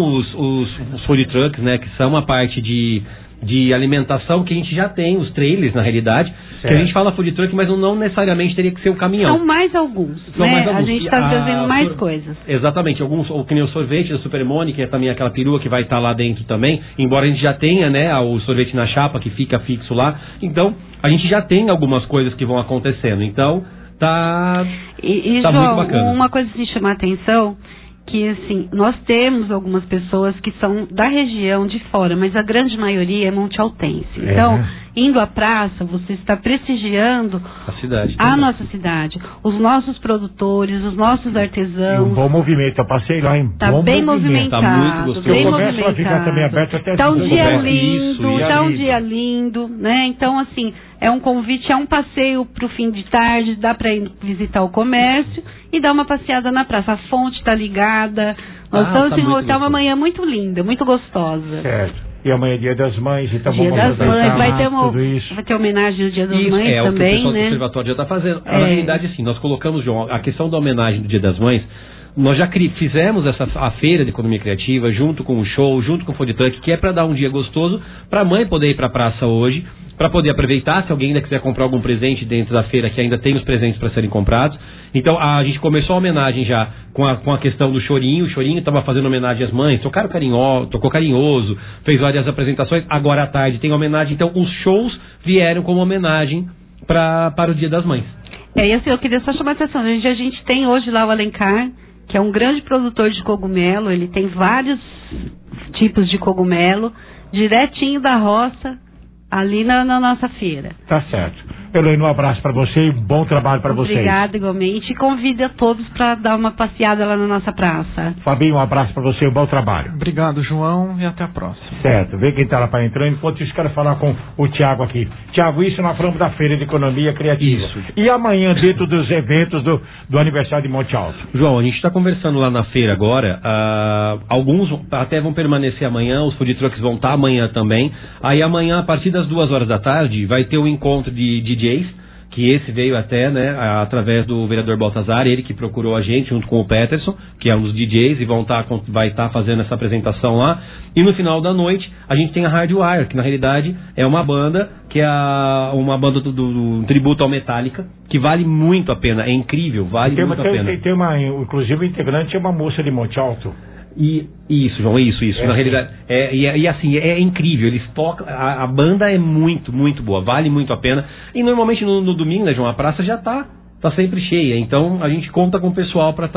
os food trucks, né, que são a parte de alimentação que a gente já tem, os trailers, na realidade, que a gente fala food truck, mas não necessariamente teria que ser o caminhão. São mais alguns, né? A gente está trazendo mais coisas. Exatamente, alguns, ou que nem o sorvete da Supermone, que é também aquela perua que vai estar lá dentro também, embora a gente já tenha, né, o sorvete na chapa, que fica fixo lá, então, a gente já tem algumas coisas que vão acontecendo, então, tá João, muito bacana. Uma coisa que me chama a atenção, que assim, nós temos algumas pessoas que são da região de fora, mas a grande maioria é montealtense. Então, indo à praça, você está prestigiando a nossa cidade, os nossos produtores, os nossos artesãos. E um bom movimento, eu passei lá em tá bem movimentado, tá muito gostoso. bem o comércio vai ficar também aberto até tá um dia lindo, tá um dia lindo, né? Então, assim, é um convite, é um passeio para o fim de tarde, dá para ir visitar o comércio e dar uma passeada na praça. A fonte está ligada, nós estamos tá uma manhã muito linda, muito gostosa. Certo. E amanhã é Dia das Mães, então Dia vamos das Mães, vai ter homenagem ao Dia das Mães também, né? O que o pessoal do Observatório já está fazendo. Na realidade, assim, nós colocamos, João, a questão da homenagem do Dia das Mães, nós já fizemos a feira de economia criativa, junto com o show, junto com o food truck, que é para dar um dia gostoso, para a mãe poder ir para a praça hoje, para poder aproveitar, se alguém ainda quiser comprar algum presente dentro da feira, que ainda tem os presentes para serem comprados. Então, a gente começou a homenagem já com a questão do chorinho. O chorinho estava fazendo homenagem às mães, tocou carinhoso, fez várias apresentações. Agora à tarde tem homenagem. Então, os shows vieram como homenagem para o Dia das Mães. E assim, eu queria só chamar a atenção. A gente tem hoje lá o Alencar, que é um grande produtor de cogumelo. Ele tem vários tipos de cogumelo, direitinho da roça, ali na nossa feira. Tá certo. Elaine, um abraço para você e bom trabalho para vocês. Obrigada, igualmente. E convido a todos para dar uma passeada lá na nossa praça. Fabinho, um abraço para você e bom trabalho. Obrigado, João, e até a próxima. Certo. Vê quem tá lá para entrar. Enquanto isso, quero falar com o Tiago aqui. Tiago, isso nós falamos da Feira de Economia Criativa. Isso. E amanhã, dentro dos eventos do aniversário de Monte Alto? João, a gente está conversando lá na feira agora. Alguns até vão permanecer amanhã, os food trucks vão estar amanhã também. Aí amanhã, a partir das 2h da tarde, vai ter um encontro de DJs, que esse veio até, né, através do vereador Baltazar, ele que procurou a gente junto com o Peterson, que é um dos DJs, e vai estar fazendo essa apresentação lá. E no final da noite, a gente tem a Hardwire, que na realidade é uma banda, que é uma banda do tributo ao Metallica, que vale muito a pena, é incrível, vale muito a pena. Inclusive o integrante é uma moça de Monte Alto. Isso, João, isso. Na realidade, assim, é incrível, eles tocam, a banda é muito, muito boa, vale muito a pena. E normalmente no domingo, né, João, a praça já tá sempre cheia, então a gente conta com o pessoal para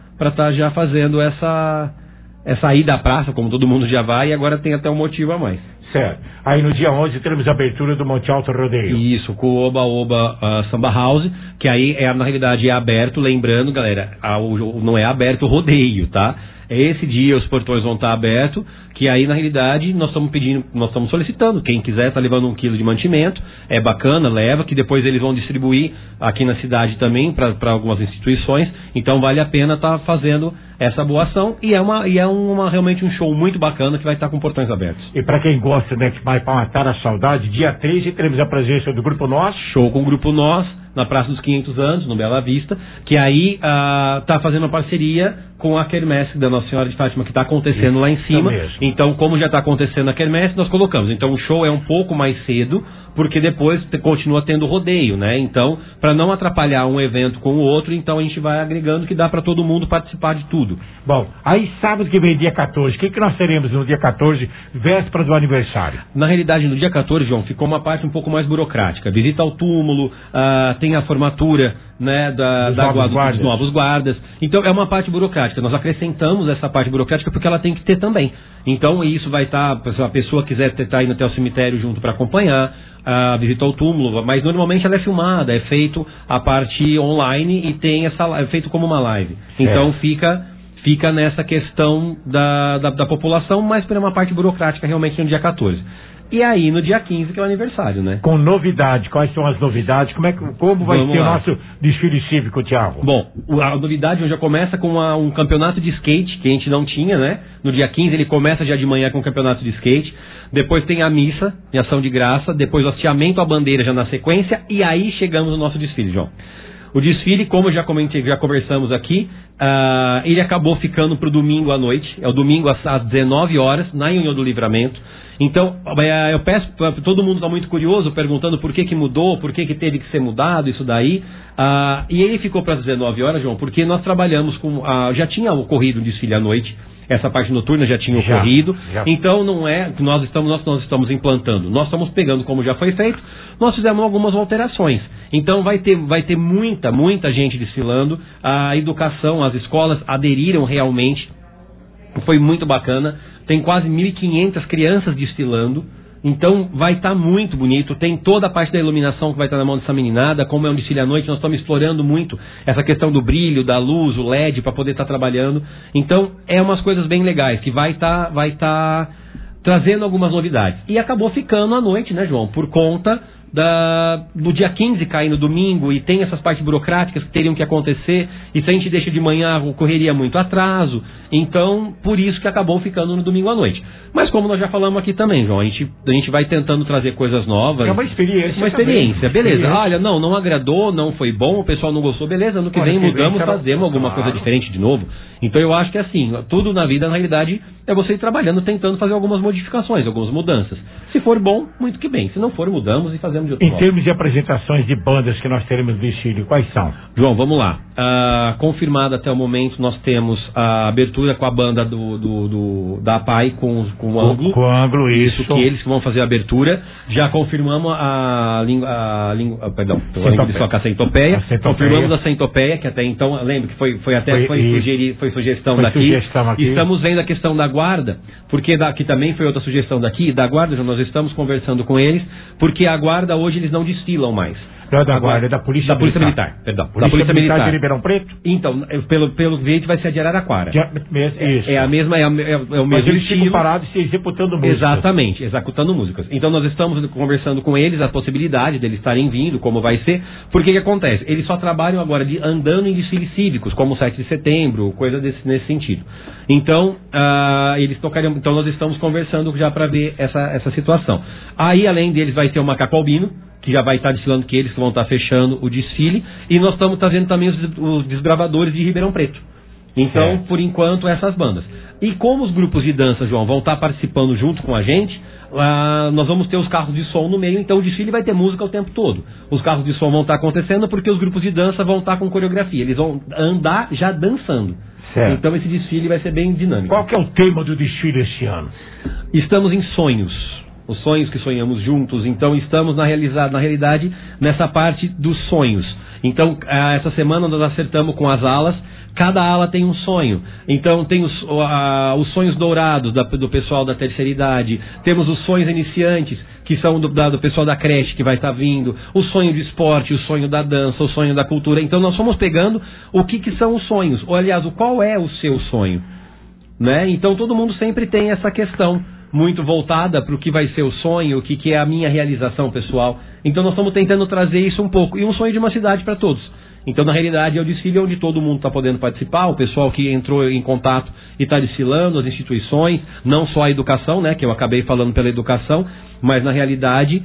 tá já fazendo essa ida à praça, como todo mundo já vai, e agora tem até um motivo a mais. Certo. Aí no dia 11 teremos a abertura do Monte Alto Rodeio. Isso, com o Oba Oba Samba House, que aí na realidade é aberto, lembrando, galera, não é aberto o rodeio, tá? Esse dia os portões vão estar abertos, que aí na realidade nós estamos solicitando, quem quiser tá levando 1 quilo de mantimento, é bacana, leva, que depois eles vão distribuir aqui na cidade também para algumas instituições, então vale a pena estar fazendo essa boa ação, e é realmente um show muito bacana que vai estar com portões abertos. E para quem gosta, né, que vai para matar a saudade, dia 13 teremos a presença do Grupo Nós. Show com o Grupo Nós, na Praça dos 500 Anos, no Bela Vista, que aí tá fazendo uma parceria com a quermesse da Nossa Senhora de Fátima, que está acontecendo lá em cima. Então, como já está acontecendo a quermesse, nós colocamos. Então, o show é um pouco mais cedo, porque depois continua tendo rodeio, né? Então, para não atrapalhar um evento com o outro, então a gente vai agregando que dá para todo mundo participar de tudo. Bom, aí sábado que vem, dia 14, o que nós teremos no dia 14, véspera do aniversário? Na realidade, no dia 14, João, ficou uma parte um pouco mais burocrática. Visita ao túmulo, tem a formatura, né, dos novos guardas. Então, é uma parte burocrática. Nós acrescentamos essa parte burocrática porque ela tem que ter também. Então, isso vai estar, se a pessoa quiser estar indo até o cemitério junto para acompanhar, a visita ao túmulo, mas normalmente ela é filmada, é feito a parte online e é feito como uma live. Então fica nessa questão da população, mas por uma parte burocrática realmente no dia 14. E aí no dia 15 que é o aniversário, né? Com novidade, quais são as novidades? Como vai ser o nosso desfile cívico, Thiago? Bom, a novidade já começa com um campeonato de skate, que a gente não tinha, né? No dia 15 ele começa já de manhã com o campeonato de skate, depois tem a missa, em ação de graça, depois o hasteamento à bandeira já na sequência, e aí chegamos no nosso desfile, João. O desfile, como já comentei, já conversamos aqui, ele acabou ficando para o domingo à noite, é o domingo às 19 horas, na União do Livramento. Então, eu peço, todo mundo está muito curioso, perguntando por que mudou, por que teve que ser mudado, isso daí. E ele ficou para as 19 horas, João, porque nós trabalhamos com... já tinha ocorrido um desfile à noite, essa parte noturna já tinha ocorrido, então não é que nós estamos implantando, nós estamos pegando como já foi feito, nós fizemos algumas alterações. Então vai ter muita gente desfilando, a educação, as escolas aderiram realmente, foi muito bacana. Tem quase 1.500 crianças desfilando, então vai estar muito bonito. Tem toda a parte da iluminação que vai estar na mão dessa meninada. Como é um desfile à noite, nós estamos explorando muito essa questão do brilho, da luz, o LED, para poder estar trabalhando. Então, é umas coisas bem legais, que vai estar trazendo algumas novidades. E acabou ficando à noite, né, João? Por conta do dia 15 cair no domingo, e tem essas partes burocráticas que teriam que acontecer, e se a gente deixa de manhã ocorreria muito atraso, então por isso que acabou ficando no domingo à noite. Mas como nós já falamos aqui também, João, a gente vai tentando trazer coisas novas. É uma experiência. Beleza. Olha, não agradou, não foi bom, o pessoal não gostou, beleza, ano que vem mudamos, fazemos alguma coisa diferente de novo. Então eu acho que assim, tudo na vida, na realidade, é você ir trabalhando, tentando fazer algumas modificações, algumas mudanças. Se for bom, muito que bem. Se não for, mudamos e fazemos de outro modo. Em termos de apresentações de bandas que nós teremos no desfile, quais são? João, vamos lá. Confirmada até o momento, nós temos a abertura com a banda da APAI, com o Ângulo. Com o Ângulo, isso. Que eles que vão fazer a abertura. Já confirmamos a Centopeia. Confirmamos a Centopeia, que até então, lembro que foi sugestão daqui. Estamos vendo a questão da guarda, porque daqui também foi outra sugestão daqui, da guarda, nós estamos conversando com eles, porque a guarda hoje eles não desfilam mais. Não é da guarda, é da Polícia Militar. Perdão. Polícia Militar de Ribeirão Preto? Então, pelo jeito vai ser a de Araraquara. Isso. É a mesma, é o mesmo mas eles estilo. ficam parados e executando músicas. Exatamente, executando músicas. Então nós estamos conversando com eles a possibilidade deles estarem vindo, como vai ser. Porque que acontece? Eles só trabalham agora andando em desfiles cívicos, como o 7 de setembro, coisa nesse sentido. Então, eles tocariam. Então nós estamos conversando já para ver essa situação. Aí, além deles, vai ter o Macaco Albino, que já vai estar desfilando, que eles vão estar fechando o desfile, e nós estamos trazendo também os desbravadores de Ribeirão Preto. Então, por enquanto, essas bandas. E como os grupos de dança, João, vão estar participando junto com a gente, nós vamos ter os carros de som no meio, então o desfile vai ter música o tempo todo. Os carros de som vão estar acontecendo porque os grupos de dança vão estar com coreografia, eles vão andar já dançando. Certo. Então esse desfile vai ser bem dinâmico. Qual que é o tema do desfile este ano? Estamos em sonhos. Os sonhos que sonhamos juntos. Então estamos na realidade nessa parte dos sonhos. Então essa semana nós acertamos com as alas. Cada ala tem um sonho. Então tem os sonhos dourados do pessoal da terceira idade. Temos os sonhos iniciantes, que são do pessoal da creche que vai estar vindo. O sonho de esporte, o sonho da dança, o sonho da cultura. Então nós fomos pegando o que são os sonhos. Ou aliás, qual é o seu sonho, né? Então todo mundo sempre tem essa questão muito voltada para o que vai ser o sonho, o que é a minha realização pessoal. Então nós estamos tentando trazer isso um pouco. E um sonho de uma cidade para todos. Então, na realidade, é o desfile onde todo mundo está podendo participar, o pessoal que entrou em contato e está desfilando, as instituições, não só a educação, né, que eu acabei falando pela educação, mas, na realidade,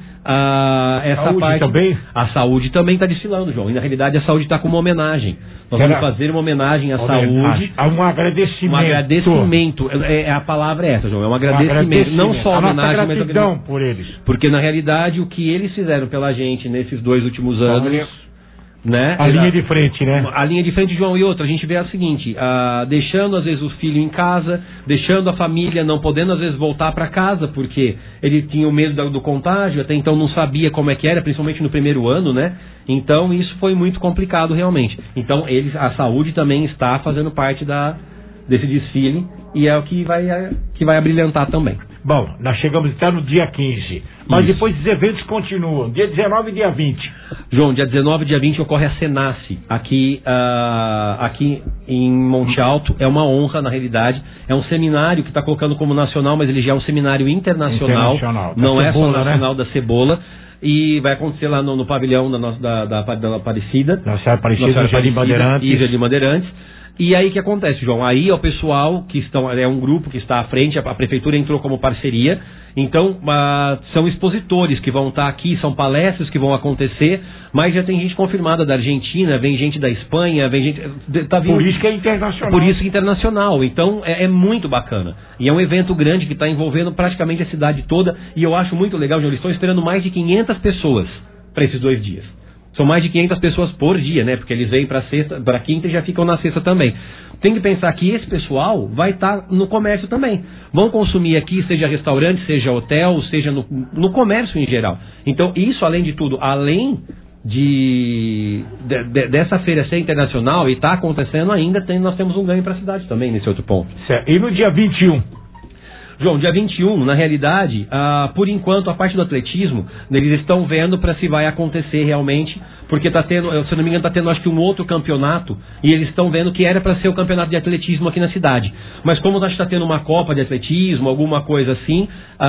essa saúde parte... também? A saúde também está desfilando, João. E, na realidade, a saúde está com uma homenagem. Nós vamos fazer uma homenagem à saúde. Um agradecimento. Um agradecimento. A palavra é essa, João. É um agradecimento. Não só homenagem, mas gratidão por eles. Porque, na realidade, o que eles fizeram pela gente nesses 2 últimos anos... Né? A linha de frente, né? A linha de frente, João, e outra, a gente vê a seguinte, deixando às vezes o filho em casa, deixando a família, não podendo às vezes voltar para casa, porque ele tinha o medo do contágio, até então não sabia como é que era, principalmente no primeiro ano, né? Então isso foi muito complicado realmente. Então a saúde também está fazendo parte desse desfile, e é o que vai abrilhantar também. Bom, nós chegamos até no dia 15, mas depois os eventos continuam, dia 19 e dia 20. João, dia 19 e dia 20 ocorre a Senace, aqui em Monte Alto. É uma honra, na realidade. É um seminário que está colocando como nacional, mas ele já é um seminário internacional. Não é só nacional, né? Da Cebola. E vai acontecer lá no pavilhão da Aparecida. Nossa Aparecida, Ilha de Bandeirantes. E aí o que acontece, João? Aí é o pessoal que é um grupo que está à frente, a prefeitura entrou como parceria, então são expositores que vão estar aqui, são palestras que vão acontecer, mas já tem gente confirmada da Argentina, vem gente da Espanha, vem gente... Tá vindo, por isso que é internacional. Por isso que é internacional, então é muito bacana. E é um evento grande que está envolvendo praticamente a cidade toda, e eu acho muito legal, João, eles estão esperando mais de 500 pessoas para esses 2 dias. São mais de 500 pessoas por dia, né? Porque eles vêm para quinta e já ficam na sexta também. Tem que pensar que esse pessoal vai estar no comércio também. Vão consumir aqui, seja restaurante, seja hotel, seja no comércio em geral. Então, isso, além de tudo, além dessa feira ser internacional e está acontecendo ainda, nós temos um ganho para a cidade também, nesse outro ponto. Certo. E no dia 21? João, dia 21, na realidade, por enquanto, a parte do atletismo, eles estão vendo para se vai acontecer realmente, porque está tendo, se não me engano, está tendo acho que um outro campeonato, e eles estão vendo que era para ser o campeonato de atletismo aqui na cidade. Mas como acho que está tendo uma Copa de Atletismo, alguma coisa assim,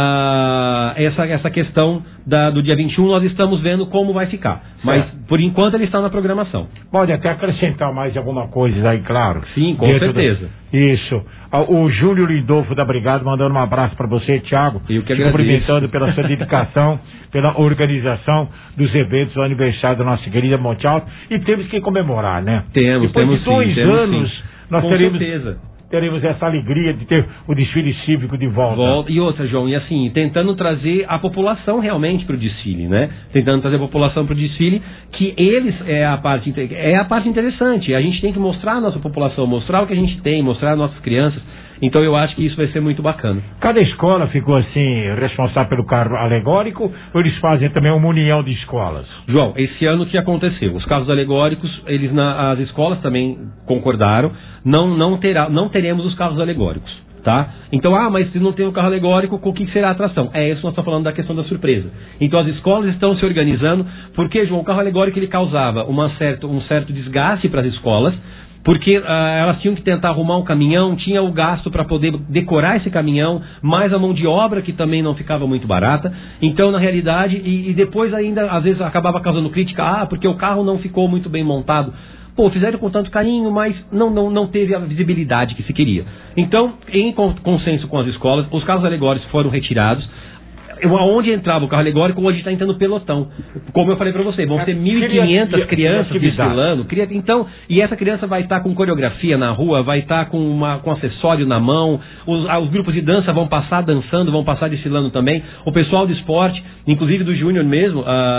essa questão do dia 21, nós estamos vendo como vai ficar. Mas, por enquanto, ele está na programação. Pode até acrescentar mais alguma coisa aí, claro. Sim, com certeza. Isso. O Júlio Lindolfo da Brigada mandando um abraço para você, Thiago. Eu que agradeço. Cumprimentando pela sua dedicação, pela organização dos eventos do aniversário da nossa querida Monte Alto. E temos que comemorar, né? Depois de 2 anos, nós teremos essa alegria de ter o desfile cívico de volta. E outra, João, e assim, tentando trazer a população realmente para o desfile, né? Tentando trazer a população para o desfile, que eles é a parte interessante. A gente tem que mostrar a nossa população, mostrar o que a gente tem, mostrar as nossas crianças. Então eu acho que isso vai ser muito bacana. Cada escola ficou assim, responsável pelo carro alegórico, ou eles fazem também uma união de escolas? João, esse ano o que aconteceu? Os carros alegóricos, as escolas também concordaram, não teremos os carros alegóricos, tá? Então, mas se não tem o carro alegórico, o que será a atração? É isso que nós estamos falando da questão da surpresa. Então as escolas estão se organizando, porque, João, o carro alegórico ele causava um certo desgaste para as escolas, porque elas tinham que tentar arrumar um caminhão, tinha o gasto para poder decorar esse caminhão, mais a mão de obra que também não ficava muito barata. Então, na realidade, e depois ainda, às vezes, acabava causando crítica, porque o carro não ficou muito bem montado. Pô, fizeram com tanto carinho, mas não teve a visibilidade que se queria. Então, em consenso com as escolas, os carros alegóricos foram retirados. Onde entrava o carro alegórico, hoje está entrando pelotão. Como eu falei para você, vão ser 1.500 crianças desfilando. Então, e essa criança vai estar com coreografia na rua, vai estar com acessório na mão, os grupos de dança vão passar dançando, vão passar desfilando também. O pessoal do esporte, inclusive do Júnior mesmo,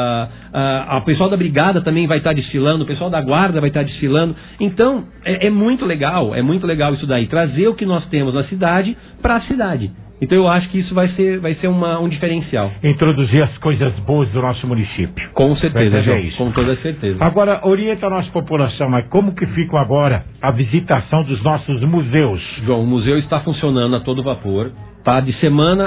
o pessoal da Brigada também vai estar desfilando, o pessoal da Guarda vai estar desfilando. Então, é muito legal isso daí, trazer o que nós temos na cidade para a cidade. Então eu acho que isso vai ser um diferencial. Introduzir as coisas boas do nosso município. Com certeza, João, com toda certeza. Agora, orienta a nossa população, mas como que fica agora a visitação dos nossos museus? João, o museu está funcionando a todo vapor, tá? De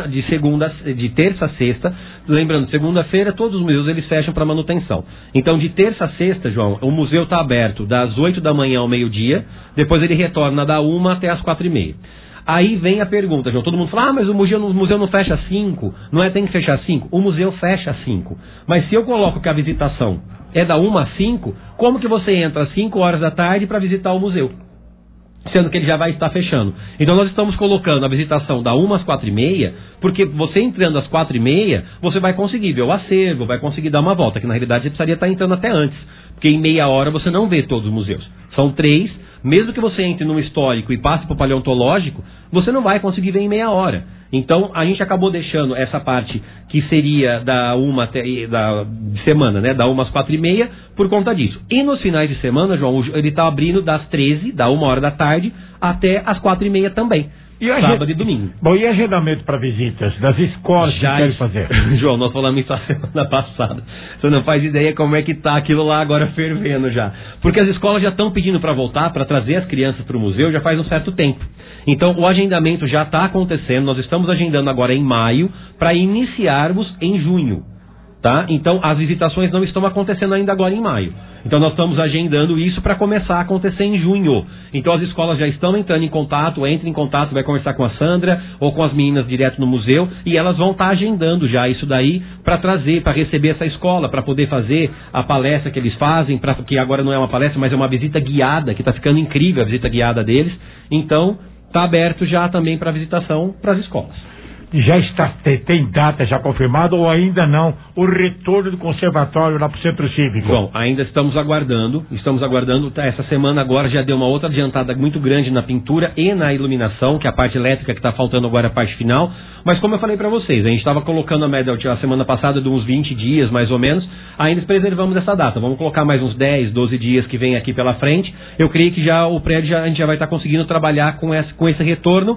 terça a sexta. Lembrando, segunda-feira todos os museus eles fecham para manutenção. Então de terça a sexta, João, o museu está aberto das 8 da manhã ao meio-dia, depois ele retorna da 1 até as 4h30. Aí vem a pergunta, João, todo mundo fala, mas o museu não fecha às 5, não é, tem que fechar às 5? O museu fecha às 5, mas se eu coloco que a visitação é da 1 às 5, como que você entra às 5 horas da tarde para visitar o museu? Sendo que ele já vai estar fechando. Então nós estamos colocando a visitação da 1 às 4h30, porque você entrando às 4h30, você vai conseguir ver o acervo, vai conseguir dar uma volta, que na realidade você precisaria estar entrando até antes, porque em meia hora você não vê todos os museus. São 3. Mesmo que você entre no histórico e passe para o paleontológico, você não vai conseguir ver em meia hora. Então, a gente acabou deixando essa parte que seria da 1 de semana, né? Da 1 às 4h30, por conta disso. E nos finais de semana, João, ele está abrindo das 13, da 1 hora da tarde, até as 4h30 também. sábado e domingo. Bom, e agendamento para visitas das escolas que querem fazer? João, nós falamos isso a semana passada. Você não faz ideia como é que tá aquilo lá agora fervendo já. Porque as escolas já estão pedindo para voltar, para trazer as crianças para o museu já faz um certo tempo. Então o agendamento já está acontecendo, nós estamos agendando agora em maio para iniciarmos em junho. Tá? Então as visitações não estão acontecendo ainda agora em maio. Então nós estamos agendando isso para começar a acontecer em junho. Então as escolas já estão entrando em contato, entra em contato, vai conversar com a Sandra ou com as meninas direto no museu e elas vão estar agendando já isso daí para trazer, para receber essa escola, para poder fazer a palestra que eles fazem, que agora não é uma palestra, mas é uma visita guiada, que está ficando incrível a visita guiada deles. Então está aberto já também para visitação para as escolas. Já tem data já confirmada ou ainda não o retorno do conservatório lá para o Centro Cívico? Bom, ainda estamos aguardando, essa semana agora já deu uma outra adiantada muito grande na pintura e na iluminação, que é a parte elétrica que está faltando agora a parte final, mas como eu falei para vocês, a gente estava colocando a média a semana passada de uns 20 dias mais ou menos, ainda preservamos essa data, vamos colocar mais uns 10, 12 dias que vem aqui pela frente, eu creio que já o prédio a gente já vai estar conseguindo trabalhar com esse retorno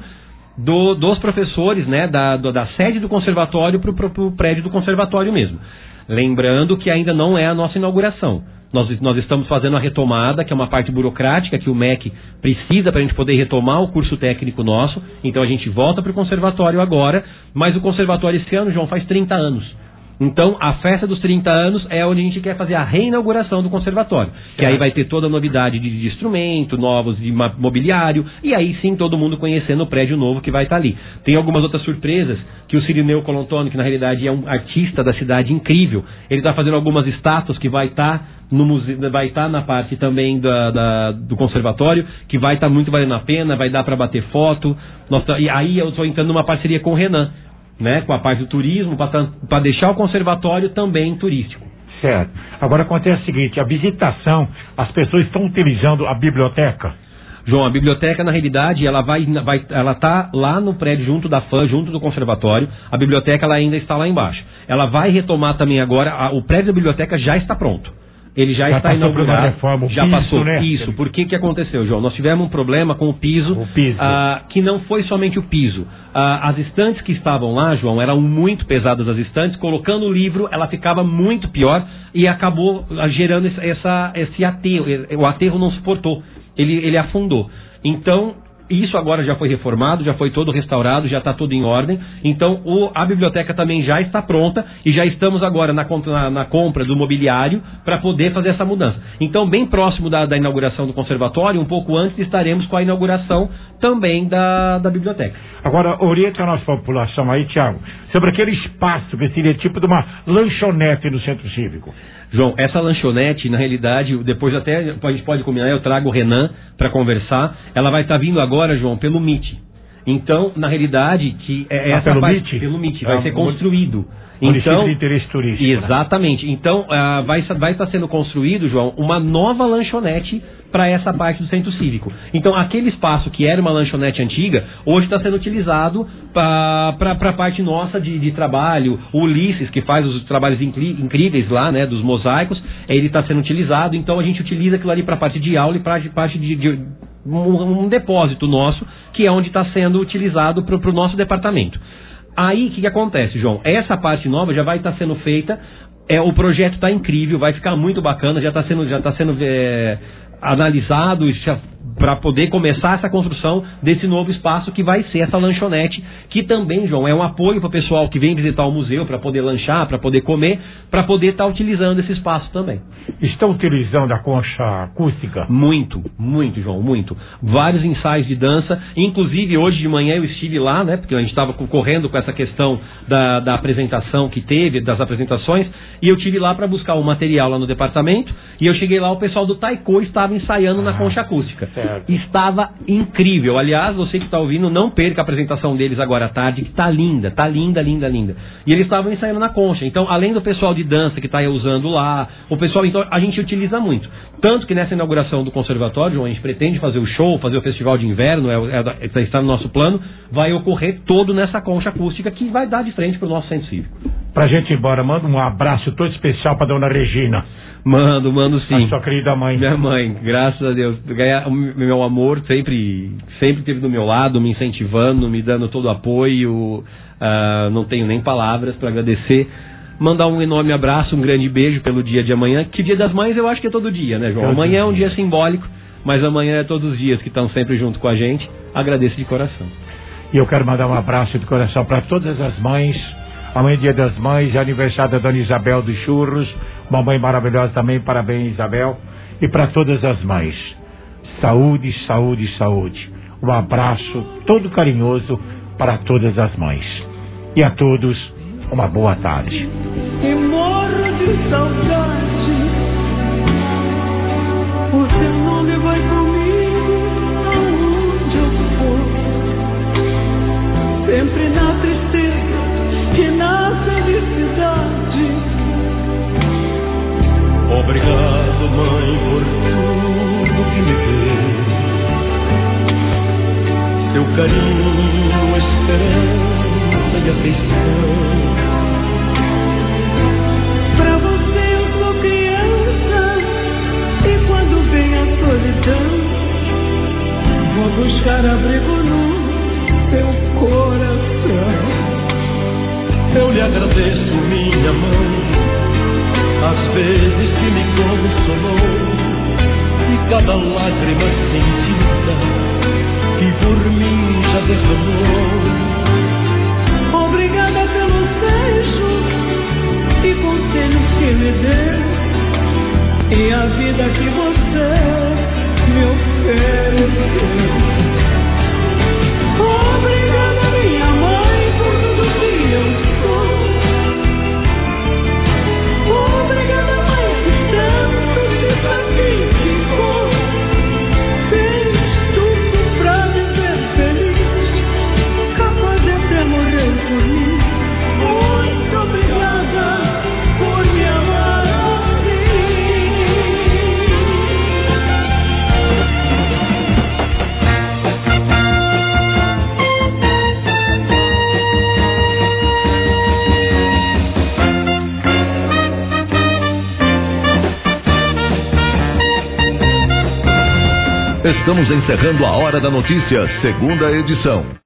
dos professores, né, da sede do conservatório para o prédio do conservatório mesmo. Lembrando que ainda não é a nossa inauguração. Nós estamos fazendo a retomada, que é uma parte burocrática que o MEC precisa para a gente poder retomar o curso técnico nosso. Então a gente volta para o conservatório agora, mas o conservatório esse ano, João, faz 30 anos. Então, a festa dos 30 anos é onde a gente quer fazer a reinauguração do conservatório. Que aí vai ter toda a novidade de instrumento, novos de mobiliário, e aí sim todo mundo conhecendo o prédio novo que vai estar ali. Tem algumas outras surpresas, que o Cirineu Colantoni, que na realidade é um artista da cidade incrível, ele está fazendo algumas estátuas que vai estar no museu, vai estar na parte também do conservatório, que vai estar muito valendo a pena, vai dar para bater foto. E aí eu estou entrando numa parceria com o Renan, né, com a parte do turismo, para deixar o conservatório também turístico. Certo. Agora acontece o seguinte, a visitação, as pessoas estão utilizando a biblioteca? João, a biblioteca, na realidade, ela está lá no prédio junto da FAM, junto do conservatório. A biblioteca ela ainda está lá embaixo. Ela vai retomar também agora, o prédio da biblioteca já está pronto. Ele já está inaugurado, reforma, já piso, passou. Né? Isso, por que aconteceu, João? Nós tivemos um problema com o piso. Que não foi somente o piso. As estantes que estavam lá, João, eram muito pesadas as estantes, colocando o livro, ela ficava muito pior e acabou gerando esse aterro. O aterro não suportou, ele afundou. Então, isso agora já foi reformado, já foi todo restaurado, já está tudo em ordem. Então a biblioteca também já está pronta e já estamos agora na compra do mobiliário para poder fazer essa mudança. Então, bem próximo da inauguração do conservatório, um pouco antes, estaremos com a inauguração também da biblioteca. Agora, orienta a nossa população aí, Thiago, sobre aquele espaço que seria tipo de uma lanchonete no Centro Cívico. João, essa lanchonete, na realidade, depois até a gente pode combinar, eu trago o Renan para conversar. Ela vai estar vindo agora, João, pelo MIT. Então, na realidade, que essa parte, pelo MIT, vai ser construído. Município de interesse turístico. Exatamente. Né? Então, vai estar sendo construído, João, uma nova lanchonete para essa parte do Centro Cívico. Então, aquele espaço que era uma lanchonete antiga, hoje está sendo utilizado para a parte nossa de trabalho. O Ulisses, que faz os trabalhos incríveis lá, né, dos mosaicos, ele está sendo utilizado. Então, a gente utiliza aquilo ali para a parte de aula e para a parte de um depósito nosso, que é onde está sendo utilizado para o nosso departamento. Aí, o que acontece, João? Essa parte nova já vai estar sendo feita, o projeto está incrível, vai ficar muito bacana, já está sendo analisado para poder começar essa construção desse novo espaço que vai ser essa lanchonete, que também, João, é um apoio para o pessoal que vem visitar o museu, para poder lanchar, para poder comer, para poder estar utilizando esse espaço também. Estão utilizando a concha acústica? Muito, João, muito. Vários ensaios de dança, inclusive hoje de manhã eu estive lá, né, porque a gente estava correndo com essa questão da apresentação que teve, das apresentações, e eu estive lá para buscar o material lá no departamento, e eu cheguei lá, o pessoal do Taiko estava ensaiando na concha acústica. Certo. Estava incrível. Aliás, você que está ouvindo, não perca a apresentação deles agora à tarde, que está linda. E eles estavam ensaiando na concha. Então, além do pessoal de dança que está usando lá, o pessoal, então, a gente utiliza muito. Tanto que nessa inauguração do conservatório, João, a gente pretende fazer o show, fazer o festival de inverno, está no nosso plano, vai ocorrer todo nessa concha acústica que vai dar de frente para o nosso Centro Cívico. Pra gente ir embora, manda um abraço todo especial pra dona Regina. Mando sim. A sua querida mãe. Minha mãe, graças a Deus. O meu amor sempre esteve do meu lado, me incentivando, me dando todo o apoio. Não tenho nem palavras para agradecer. Mandar um enorme abraço, um grande beijo pelo dia de amanhã. Que Dia das Mães eu acho que é todo dia, né, João? Amanhã é um dia simbólico, mas amanhã é todos os dias que estão sempre junto com a gente. Agradeço de coração. E eu quero mandar um abraço de coração para todas as mães. Amanhã é Dia das Mães, é aniversário da dona Isabel dos Churros. Uma mãe maravilhosa também, parabéns, Isabel. E para todas as mães, saúde, saúde, saúde. Um abraço todo carinhoso para todas as mães. E a todos, uma boa tarde. E morro de saudade, o seu nome vai comigo aonde eu for, sempre na tristeza que na felicidade. Obrigado, mãe, por tudo que me deu, seu carinho, esperança e afeição. Pra você eu sou criança, e quando vem a solidão, vou buscar abrigo no seu coração. Eu lhe agradeço, minha mãe, as vezes que me consolou, e cada lágrima sentida que por mim já derramou. Obrigada pelos beijos e conselhos que me deu, e a vida que você me ofereceu. Obrigada, minha mãe, por tudo que eu sou. Obrigada, mãe, que tanto me sacrificou. Fez tudo pra me ver feliz, capaz de até morrer por mim. Muito obrigada por me amar Estamos encerrando a Hora da Notícia, segunda edição.